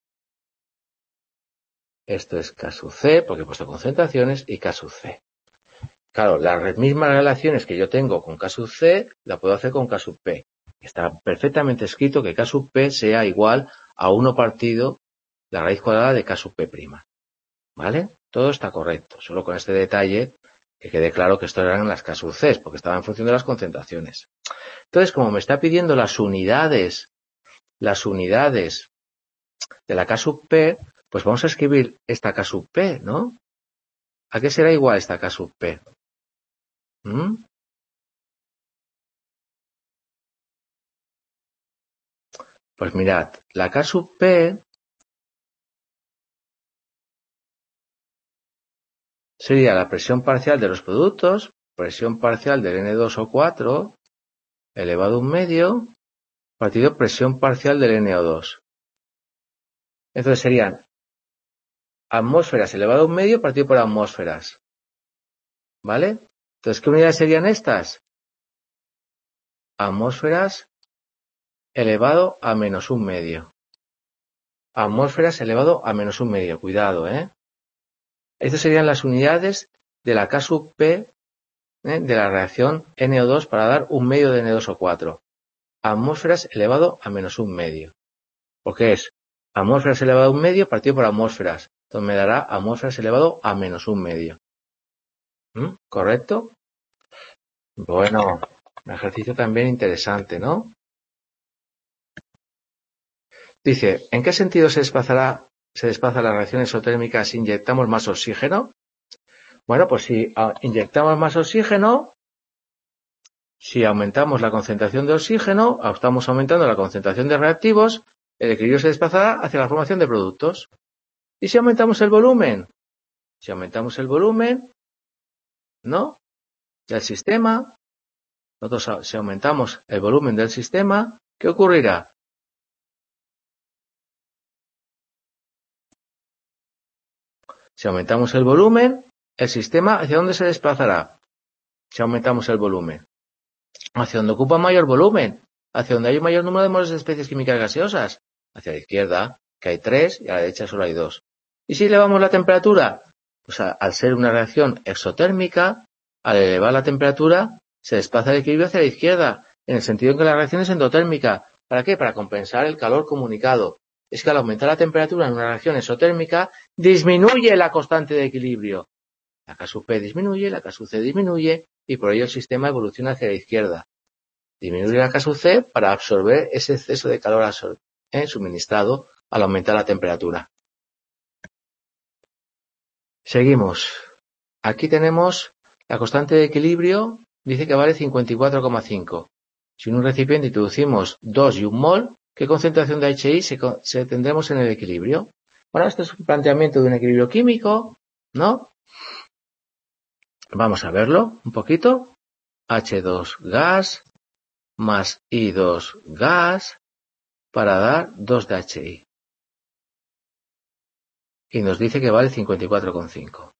Esto es K sub C, porque he puesto concentraciones, y K sub C. Claro, las mismas relaciones que yo tengo con K sub C, la puedo hacer con K sub P. Está perfectamente escrito que K sub P sea igual a uno partido la raíz cuadrada de K sub P'. ¿Vale? Todo está correcto, solo con este detalle que quede claro que esto eran las K sub C, porque estaba en función de las concentraciones. Entonces, como me está pidiendo las unidades, las unidades de la K sub P, pues vamos a escribir esta K sub P, ¿no? ¿A qué será igual esta K sub P? ¿Mm? Pues mirad, la K sub P sería la presión parcial de los productos, presión parcial del N dos O cuatro, elevado a un medio, partido presión parcial del N O dos. Entonces serían atmósferas elevado a un medio partido por atmósferas. ¿Vale? Entonces, ¿qué unidades serían estas? Atmósferas elevado a menos un medio. Atmósferas elevado a menos un medio. Cuidado, ¿eh? Estas serían las unidades de la K sub P, ¿eh? De la reacción N O dos para dar un medio de N dos O cuatro. Atmósferas elevado a menos un medio. Porque es atmósferas elevado a un medio partido por atmósferas. Entonces me dará atmósferas elevado a menos un medio. ¿Mm? ¿Correcto? Bueno, un ejercicio también interesante, ¿no? Dice, ¿en qué sentido se desplazará, se desplaza la reacción exotérmica si inyectamos más oxígeno? Bueno, pues si inyectamos más oxígeno, si aumentamos la concentración de oxígeno, estamos aumentando la concentración de reactivos, el equilibrio se desplazará hacia la formación de productos. ¿Y si aumentamos el volumen? Si aumentamos el volumen, ¿no? Del sistema, nosotros si aumentamos el volumen del sistema, ¿qué ocurrirá? Si aumentamos el volumen, el sistema, ¿hacia dónde se desplazará? Si aumentamos el volumen. Hacia donde ocupa mayor volumen. Hacia donde hay un mayor número de moles de especies químicas gaseosas. Hacia la izquierda, que hay tres, y a la derecha solo hay dos. ¿Y si elevamos la temperatura? Pues a, al ser una reacción exotérmica, al elevar la temperatura, se desplaza el equilibrio hacia la izquierda. en el sentido en que la reacción es endotérmica. ¿Para qué? Para compensar el calor comunicado. Es que al aumentar la temperatura en una reacción exotérmica, disminuye la constante de equilibrio. La K sub P disminuye, la K sub C disminuye, y por ello el sistema evoluciona hacia la izquierda. Disminuye la K sub C para absorber ese exceso de calor eh, suministrado al aumentar la temperatura. Seguimos. Aquí tenemos la constante de equilibrio, dice que vale cincuenta y cuatro coma cinco. Si en un recipiente introducimos dos y un mol, ¿qué concentración de H I se, se tendremos en el equilibrio? Bueno, este es un planteamiento de un equilibrio químico, ¿no? Vamos a verlo un poquito. H dos gas más I dos gas para dar dos de H I. Y nos dice que vale cincuenta y cuatro coma cinco.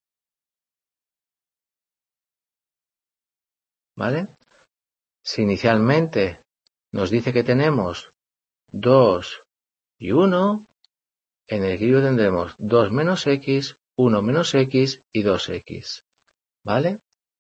¿Vale? Si inicialmente nos dice que tenemos dos y uno, en el equilibrio tendremos dos menos X, uno menos X y dos X. ¿Vale?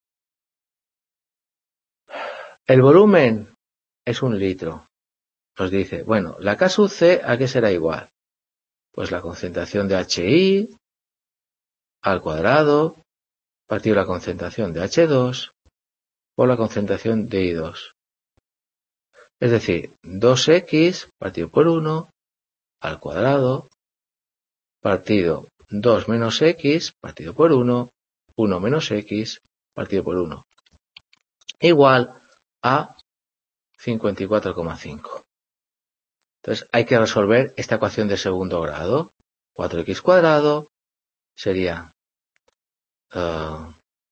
El volumen es un litro. Nos dice, bueno, la K sub C, ¿a qué será igual? Pues la concentración de H I al cuadrado partido la concentración de H dos por la concentración de I dos. Es decir, dos X partido por uno al cuadrado partido dos menos X partido por uno, uno menos X partido por uno. Igual a cincuenta y cuatro coma cinco. Entonces hay que resolver esta ecuación de segundo grado. cuatro X cuadrado sería uh,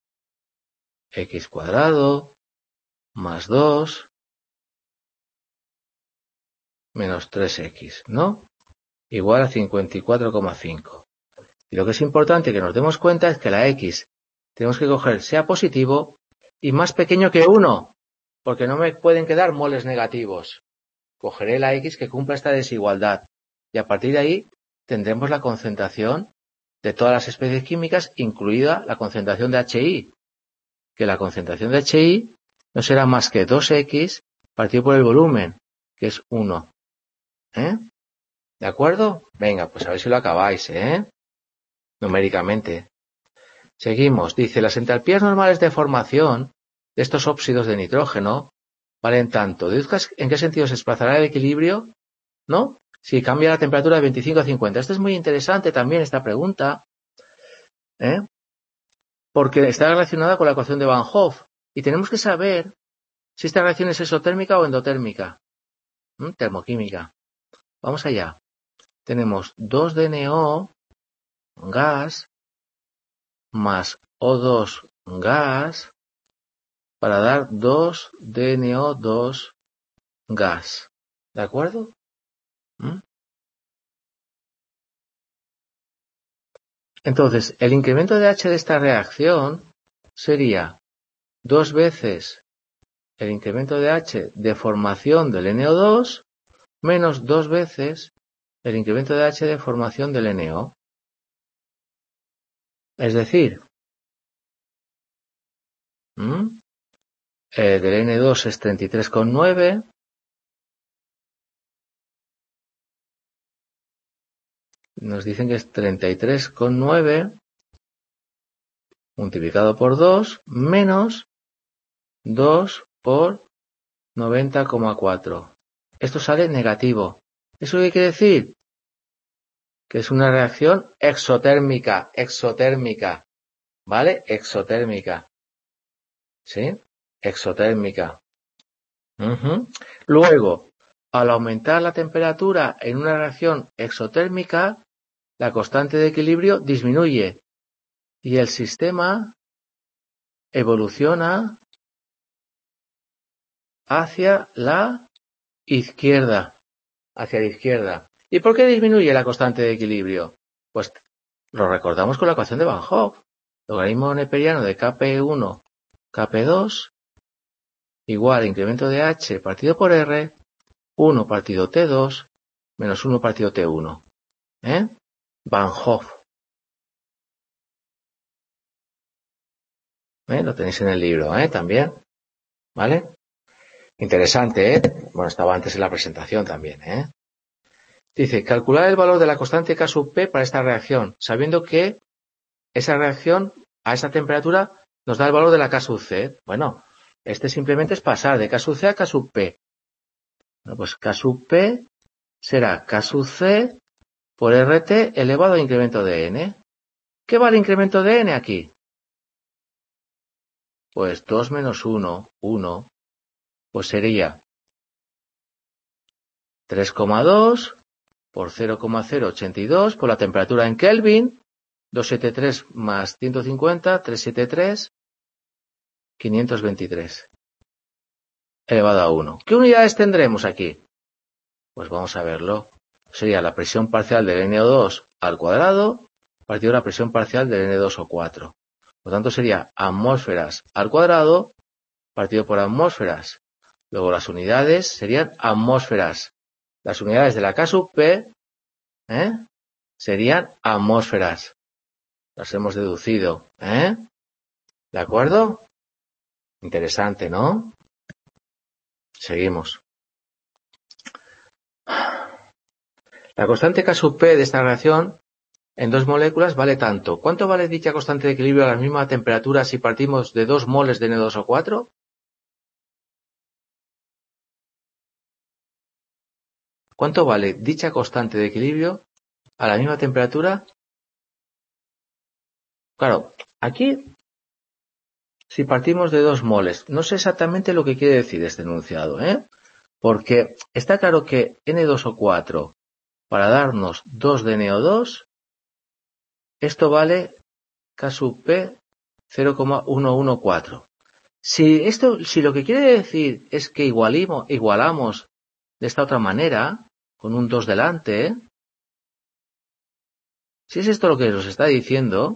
X cuadrado más dos menos tres X, ¿no? Igual a cincuenta y cuatro coma cinco. Y lo que es importante que nos demos cuenta es que la X tenemos que coger sea positivo y más pequeño que uno, porque no me pueden quedar moles negativos. Cogeré la X que cumpla esta desigualdad y a partir de ahí tendremos la concentración de todas las especies químicas, incluida la concentración de H I, que la concentración de H I no será más que dos X partido por el volumen, que es uno. ¿Eh? ¿De acuerdo? Venga, pues a ver si lo acabáis, ¿eh? Numéricamente. Seguimos. Dice, las entalpías normales de formación de estos óxidos de nitrógeno valen tanto. ¿Deduzcas en qué sentido se desplazará el equilibrio? ¿No? Si cambia la temperatura de veinticinco a cincuenta. Esto es muy interesante también, esta pregunta, ¿eh? Porque está relacionada con la ecuación de Van Hoff. Y tenemos que saber si esta reacción es exotérmica o endotérmica. ¿Mm? Termoquímica. Vamos allá. Tenemos dos D N O gas más O dos gas para dar dos D N O dos gas. ¿De acuerdo? ¿Mm? Entonces, el incremento de H de esta reacción sería dos veces el incremento de H de formación del N O dos menos dos veces el incremento de H de formación del N O. Es decir, ¿Mm? eh, del N dos es treinta y tres coma nueve. Nos dicen que es treinta y tres coma nueve multiplicado por dos menos dos por noventa coma cuatro. Esto sale negativo. ¿Eso qué quiere decir? Que es una reacción exotérmica, exotérmica, ¿vale? Exotérmica. ¿Sí? Exotérmica. Uh-huh. Luego, al aumentar la temperatura en una reacción exotérmica, la constante de equilibrio disminuye y el sistema evoluciona hacia la izquierda, hacia la izquierda. ¿Y por qué disminuye la constante de equilibrio? Pues lo recordamos con la ecuación de Van Hoff. Logaritmo neperiano de K P uno, K P dos igual a incremento de H partido por R, uno partido T dos menos uno partido T uno. ¿Eh? Van Hoff. ¿Eh? Lo tenéis en el libro, ¿eh? También. ¿Vale? Interesante, ¿eh? Bueno, estaba antes en la presentación también, ¿eh? Dice, calcular el valor de la constante K sub P para esta reacción, sabiendo que esa reacción a esa temperatura nos da el valor de la K sub C. Bueno, este simplemente es pasar de K sub C a K sub P. Bueno, pues K sub P será K sub C por R T elevado al incremento de N. ¿Qué vale el incremento de N aquí? Pues dos menos uno, uno, pues sería tres coma dos por cero coma cero ochenta y dos por la temperatura en Kelvin, doscientos setenta y tres más ciento cincuenta, trescientos setenta y tres, quinientos veintitrés elevado a uno. ¿Qué unidades tendremos aquí? Pues vamos a verlo. Sería la presión parcial del N O dos al cuadrado partido la presión parcial del N dos O cuatro. Por lo tanto sería atmósferas al cuadrado partido por atmósferas. Luego las unidades serían atmósferas. Las unidades de la K sub P ¿eh? serían atmósferas. Las hemos deducido. ¿eh? ¿De acuerdo? Interesante, ¿no? Seguimos. La constante K sub P de esta reacción en dos moléculas vale tanto. ¿Cuánto vale dicha constante de equilibrio a la misma temperatura si partimos de dos moles de N dos O cuatro? ¿Cuánto vale dicha constante de equilibrio a la misma temperatura? Claro, aquí, si partimos de dos moles, no sé exactamente lo que quiere decir este enunciado, ¿eh? Porque está claro que N dos O cuatro, para darnos dos de N O dos, esto vale K sub P cero coma ciento catorce. Si esto, si lo que quiere decir es que igualimo, igualamos de esta otra manera, con un dos delante, ¿eh? Si es esto lo que nos está diciendo,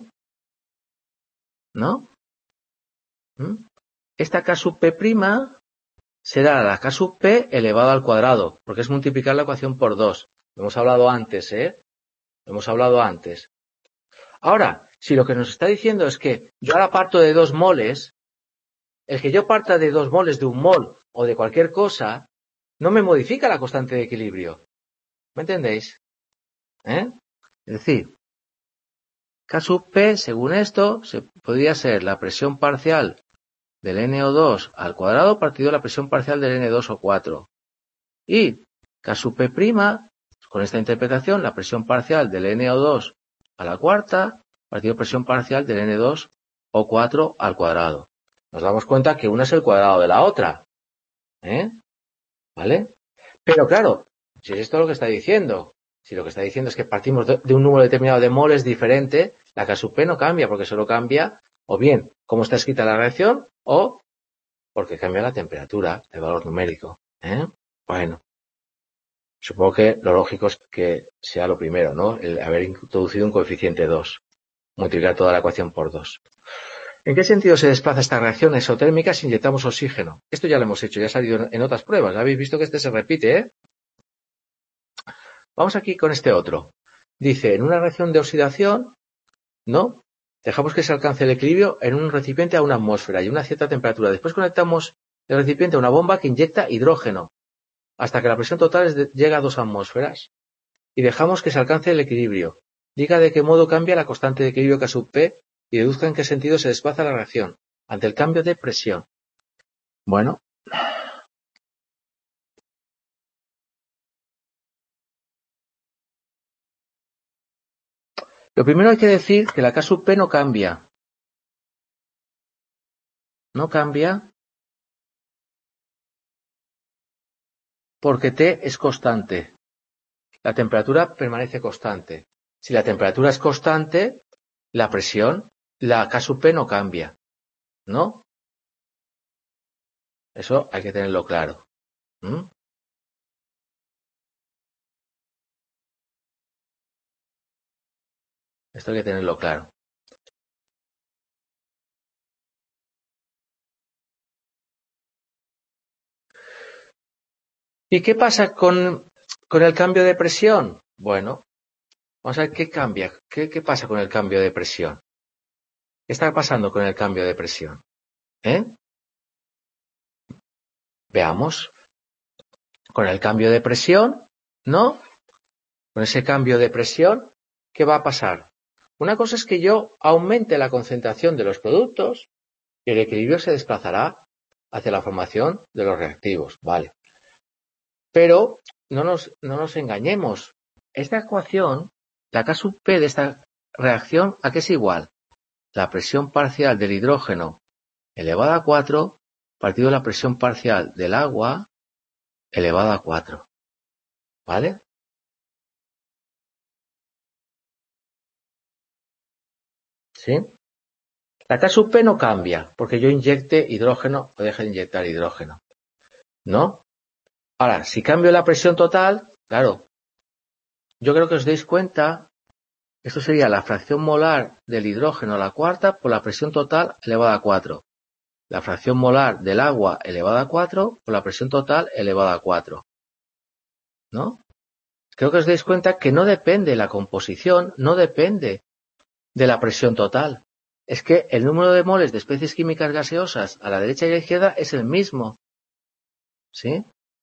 ¿no? ¿Mm? Esta K sub P' será la K sub P elevado al cuadrado, porque es multiplicar la ecuación por dos. Lo hemos hablado antes, ¿eh? Lo hemos hablado antes. Ahora, si lo que nos está diciendo es que yo ahora parto de dos moles, el que yo parta de dos moles de un mol o de cualquier cosa, no me modifica la constante de equilibrio. ¿Me entendéis? ¿Eh? Es decir, K sub P, según esto, se podría ser la presión parcial del N O dos al cuadrado partido la presión parcial del N dos O cuatro. Y K sub P', con esta interpretación, la presión parcial del N O dos a la cuarta partido presión parcial del N dos O cuatro al cuadrado. Nos damos cuenta que una es el cuadrado de la otra. ¿Eh? ¿Vale? Pero claro, si es esto lo que está diciendo, si lo que está diciendo es que partimos de, de un número determinado de moles diferente, la K sub P no cambia porque solo cambia o bien cómo está escrita la reacción o porque cambia la temperatura, el valor numérico. ¿Eh? Bueno, supongo que lo lógico es que sea lo primero, ¿no? El haber introducido un coeficiente dos, multiplicar toda la ecuación por dos. ¿En qué sentido se desplaza esta reacción exotérmica si inyectamos oxígeno? Esto ya lo hemos hecho, ya ha salido en otras pruebas. Habéis visto que este se repite, ¿eh? Vamos aquí con este otro. Dice, en una reacción de oxidación, ¿no? Dejamos que se alcance el equilibrio en un recipiente a una atmósfera y una cierta temperatura. Después conectamos el recipiente a una bomba que inyecta hidrógeno hasta que la presión total es de, llega a dos atmósferas y dejamos que se alcance el equilibrio. Diga de qué modo cambia la constante de equilibrio K sub P y deduzca en qué sentido se desplaza la reacción ante el cambio de presión. Bueno, lo primero hay que decir que la K sub P no cambia. No cambia porque T es constante. La temperatura permanece constante. Si la temperatura es constante, la presión, la K sub P no cambia. ¿No? Eso hay que tenerlo claro. ¿Mm? Esto hay que tenerlo claro. ¿Y qué pasa con, con el cambio de presión? Bueno, vamos a ver qué cambia. ¿Qué, qué pasa con el cambio de presión? ¿Qué está pasando con el cambio de presión? ¿Eh? Veamos. Con el cambio de presión, ¿no? Con ese cambio de presión, ¿qué va a pasar? Una cosa es que yo aumente la concentración de los productos y el equilibrio se desplazará hacia la formación de los reactivos, ¿vale? Pero no nos, no nos engañemos. Esta ecuación, la K sub P de esta reacción, ¿a qué es igual? La presión parcial del hidrógeno elevada a cuatro partido la presión parcial del agua elevada a cuatro. ¿Vale? ¿Sí? La K sub P no cambia porque yo inyecte hidrógeno o deje de inyectar hidrógeno. ¿No? Ahora, si cambio la presión total, claro, yo creo que os deis cuenta, esto sería la fracción molar del hidrógeno a la cuarta por la presión total elevada a cuatro. La fracción molar del agua elevada a cuatro por la presión total elevada a cuatro. ¿No? Creo que os deis cuenta que no depende la composición, no depende de la presión total. Es que el número de moles de especies químicas gaseosas a la derecha y a la izquierda es el mismo. ¿Sí?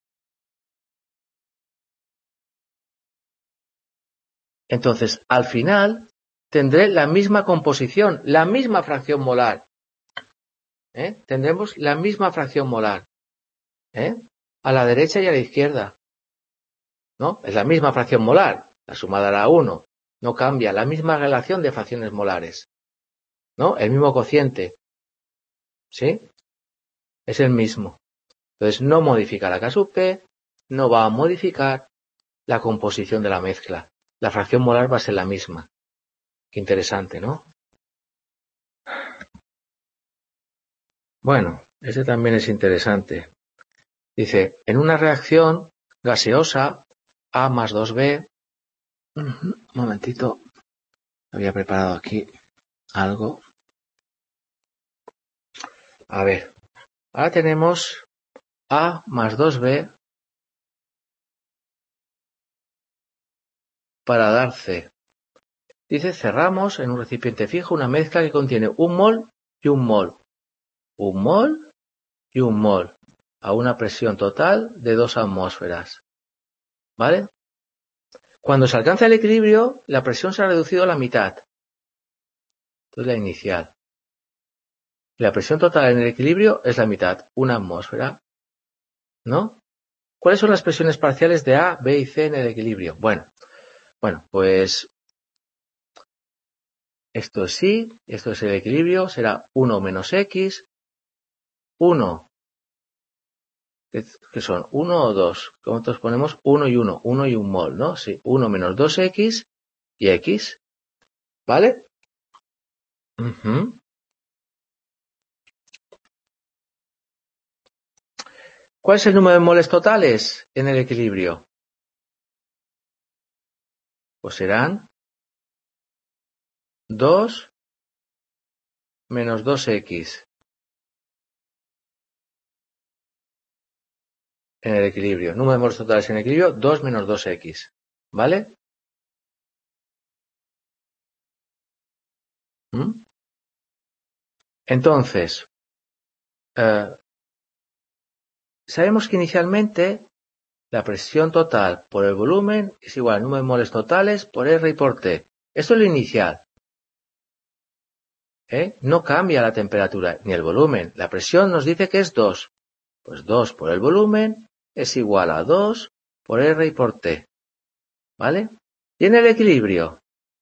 Entonces, al final, tendré la misma composición, la misma fracción molar. ¿Eh? Tendremos la misma fracción molar. ¿Eh? A la derecha y a la izquierda. ¿No? Es la misma fracción molar. La suma dará uno. No cambia. La misma relación de fracciones molares. ¿No? El mismo cociente. ¿Sí? Es el mismo. Entonces, no modifica la K sub P, no va a modificar la composición de la mezcla. La fracción molar va a ser la misma. Qué interesante, ¿no? Bueno, ese también es interesante. Dice, en una reacción gaseosa A más dos B, un momentito, había preparado aquí algo. A ver, ahora tenemos A más dos B para dar C. Dice, cerramos en un recipiente fijo una mezcla que contiene un mol y un mol. Un mol y un mol a una presión total de dos atmósferas. ¿Vale? Cuando se alcanza el equilibrio, la presión se ha reducido a la mitad. Esto es la inicial. La presión total en el equilibrio es la mitad, una atmósfera. ¿No? ¿Cuáles son las presiones parciales de A, B y C en el equilibrio? Bueno, bueno, pues esto es sí, esto es el equilibrio, será uno menos X, uno, que son uno o dos, ¿cuántos ponemos? uno y uno, uno y un mol, ¿no? Sí, uno menos dos X y X, ¿vale? Uh-huh. ¿Cuál es el número de moles totales en el equilibrio? Pues serán dos menos dos X en el equilibrio. Número de moles totales en el equilibrio, dos menos dos X. ¿Vale? ¿Mm? Entonces, eh, sabemos que inicialmente la presión total por el volumen es igual al número de moles totales por R y por T. Esto es lo inicial. ¿Eh? No cambia la temperatura ni el volumen. La presión nos dice que es dos. Pues dos por el volumen es igual a dos por R y por T. ¿Vale? Y en el equilibrio,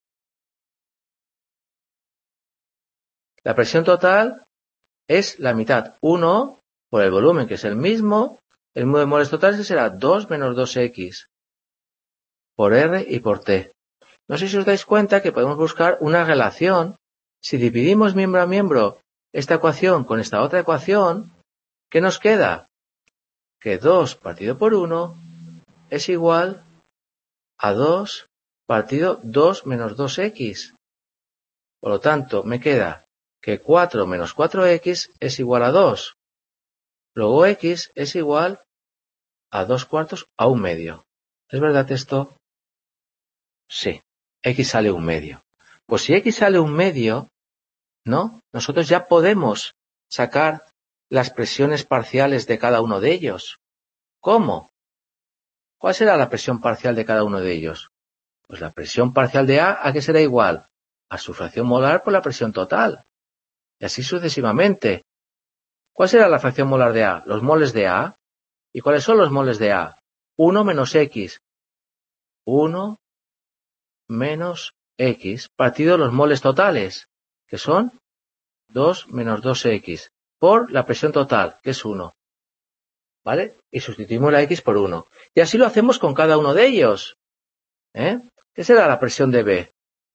la presión total es la mitad. uno por el volumen, que es el mismo. El número de moles totales será dos menos dos X por R y por T. No sé si os dais cuenta que podemos buscar una relación. Si dividimos miembro a miembro esta ecuación con esta otra ecuación, ¿qué nos queda? Que dos partido por uno es igual a dos partido dos menos dos X. Por lo tanto, me queda que cuatro menos cuatro X es igual a dos. Luego X es igual a dos cuartos a un medio. ¿Es verdad esto? Sí. X sale un medio. Pues si X sale un medio, ¿no? Nosotros ya podemos sacar las presiones parciales de cada uno de ellos. ¿Cómo? ¿Cuál será la presión parcial de cada uno de ellos? Pues la presión parcial de A, ¿a qué será igual? A su fracción molar por la presión total. Y así sucesivamente. ¿Cuál será la fracción molar de A? Los moles de A. ¿Y cuáles son los moles de A? uno menos X. uno menos X partido los moles totales, que son dos menos dos X, por la presión total, que es uno. ¿Vale? Y sustituimos la X por uno. Y así lo hacemos con cada uno de ellos. ¿Eh? ¿Qué será la presión de B?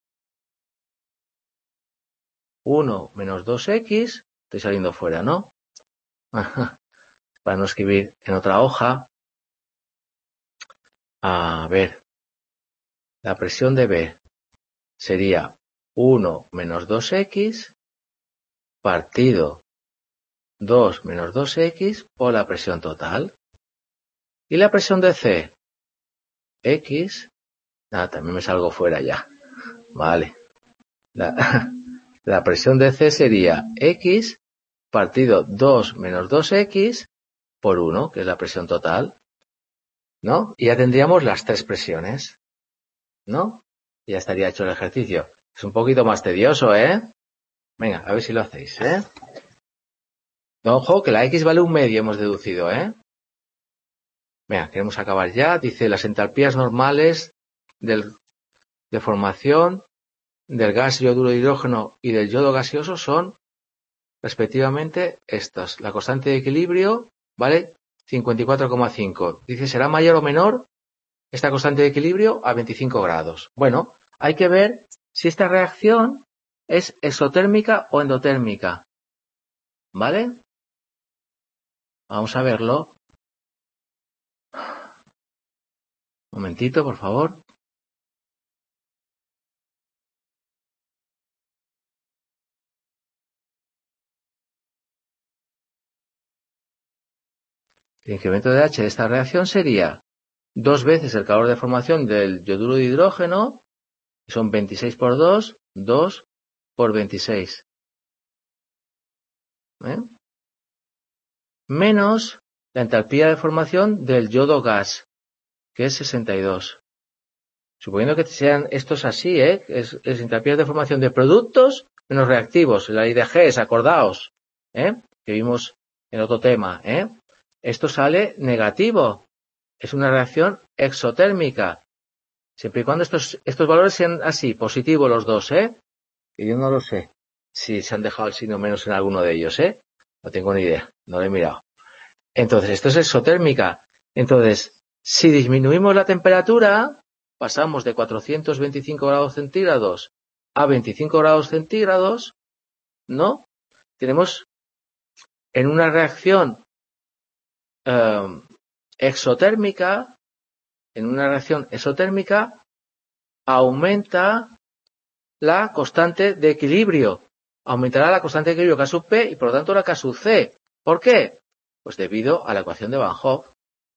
uno menos dos X, estoy saliendo fuera, ¿no? Para no escribir en otra hoja. A ver, la presión de B sería uno menos dos X partido dos menos dos X por la presión total. ¿Y la presión de C? X. Ah, también me salgo fuera ya. Vale. La, la presión de C sería X partido dos menos dos X por uno, que es la presión total. ¿No? Y ya tendríamos las tres presiones. ¿No? Y ya estaría hecho el ejercicio. Es un poquito más tedioso, ¿eh? Venga, a ver si lo hacéis, ¿eh? Ojo, que la X vale un medio, hemos deducido, ¿eh? Venga, queremos acabar ya. Dice, las entalpías normales del, de formación del gas yoduro de hidrógeno y del yodo gaseoso son, respectivamente, estas. La constante de equilibrio vale cincuenta y cuatro coma cinco. Dice, ¿será mayor o menor esta constante de equilibrio a veinticinco grados? Bueno, hay que ver si esta reacción es exotérmica o endotérmica. ¿Vale? Vamos a verlo. Un momentito, por favor. El incremento de H de esta reacción sería dos veces el calor de formación del yoduro de hidrógeno, que son veintiséis por dos, dos por veintiséis. ¿Eh? Menos la entalpía de formación del yodo gas, que es sesenta y dos. Suponiendo que sean estos así, ¿eh? Es, es entalpía de formación de productos menos reactivos. La ley de Hess, acordaos, ¿eh? Que vimos en otro tema, ¿eh? Esto sale negativo. Es una reacción exotérmica. Siempre y cuando estos, estos valores sean así, positivos los dos, ¿eh? Que yo no lo sé si se han dejado el signo menos en alguno de ellos, ¿eh? No tengo ni idea, no lo he mirado. Entonces, esto es exotérmica. Entonces, si disminuimos la temperatura, pasamos de cuatrocientos veinticinco grados centígrados a veinticinco grados centígrados, ¿no? Tenemos en una reacción eh, exotérmica, en una reacción exotérmica, aumenta la constante de equilibrio. Aumentará la constante de equilibrio K sub P y por lo tanto la K sub C. ¿Por qué? Pues debido a la ecuación de Van Hoff,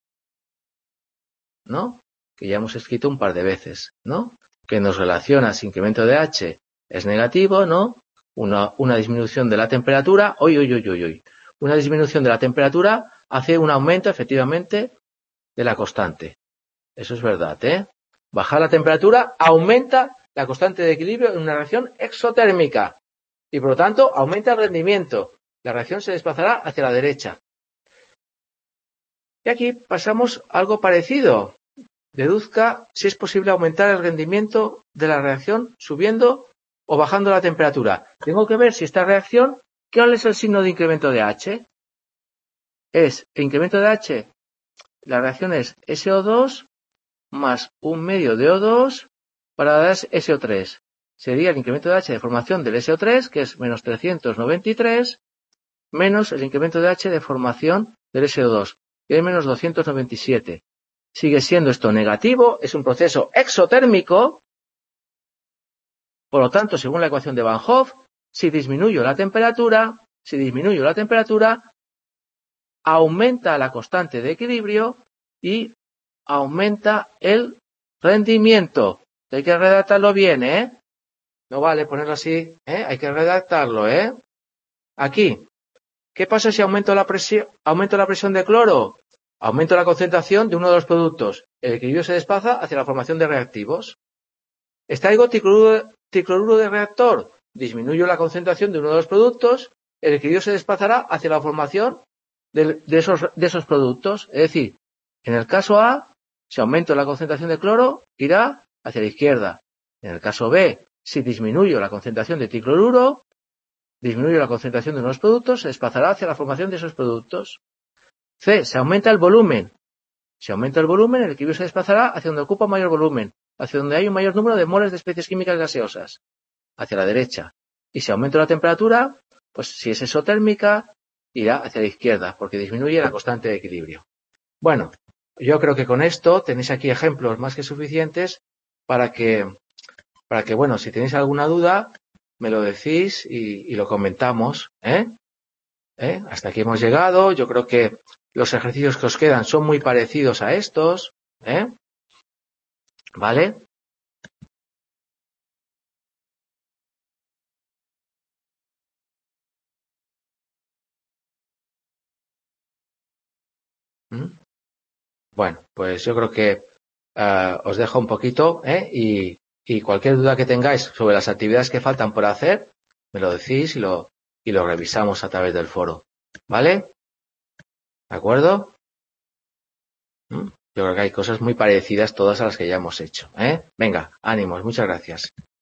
¿no? Que ya hemos escrito un par de veces, ¿no? Que nos relaciona si incremento de H es negativo, ¿no? Una, una disminución de la temperatura, uy, uy, uy, uy, uy. Una disminución de la temperatura hace un aumento, efectivamente, de la constante. Eso es verdad, ¿eh? Bajar la temperatura aumenta la constante de equilibrio en una reacción exotérmica y, por lo tanto, aumenta el rendimiento. La reacción se desplazará hacia la derecha. Y aquí pasamos a algo parecido. Deduzca si es posible aumentar el rendimiento de la reacción subiendo o bajando la temperatura. Tengo que ver si esta reacción, ¿cuál es el signo de incremento de H? Es el incremento de H, la reacción es S O dos más un medio de O dos para dar S O tres. Sería el incremento de H de formación del S O tres, que es menos trescientos noventa y tres, menos el incremento de H de formación del S O dos, que es menos doscientos noventa y siete. Sigue siendo esto negativo, es un proceso exotérmico. Por lo tanto, según la ecuación de Van Hoff, si disminuyo la temperatura, si disminuyo la temperatura, aumenta la constante de equilibrio y aumenta el rendimiento. Hay que redactarlo bien, ¿eh? No vale ponerlo así, ¿eh? Hay que redactarlo, ¿eh? Aquí, ¿Qué pasa si aumento la presión, aumento la presión de cloro? Aumento la concentración de uno de los productos. El equilibrio se desplaza hacia la formación de reactivos. ¿Extraigo tricloruro, tricloruro de reactor? Disminuyo la concentración de uno de los productos. El equilibrio se desplazará hacia la formación de, de, esos, de esos productos. Es decir, en el caso A, si aumento la concentración de cloro, irá hacia la izquierda. En el caso B, si disminuyo la concentración de tricloruro, disminuyo la concentración de unos productos, se desplazará hacia la formación de esos productos. C, se aumenta el volumen. Si aumenta el volumen, el equilibrio se desplazará hacia donde ocupa mayor volumen, hacia donde hay un mayor número de moles de especies químicas gaseosas, hacia la derecha. Y si aumento la temperatura, pues si es exotérmica, irá hacia la izquierda, porque disminuye la constante de equilibrio. Bueno, yo creo que con esto tenéis aquí ejemplos más que suficientes para que, para que bueno, si tenéis alguna duda, me lo decís y, y lo comentamos, ¿eh? ¿Eh? Hasta aquí hemos llegado. Yo creo que los ejercicios que os quedan son muy parecidos a estos, ¿eh? ¿Vale? ¿Mm? Bueno, pues yo creo que uh, os dejo un poquito, ¿eh? Y, y cualquier duda que tengáis sobre las actividades que faltan por hacer, me lo decís y lo, y lo revisamos a través del foro. ¿Vale? ¿De acuerdo? ¿Mm? Yo creo que hay cosas muy parecidas todas a las que ya hemos hecho, ¿eh? Venga, ánimos, muchas gracias.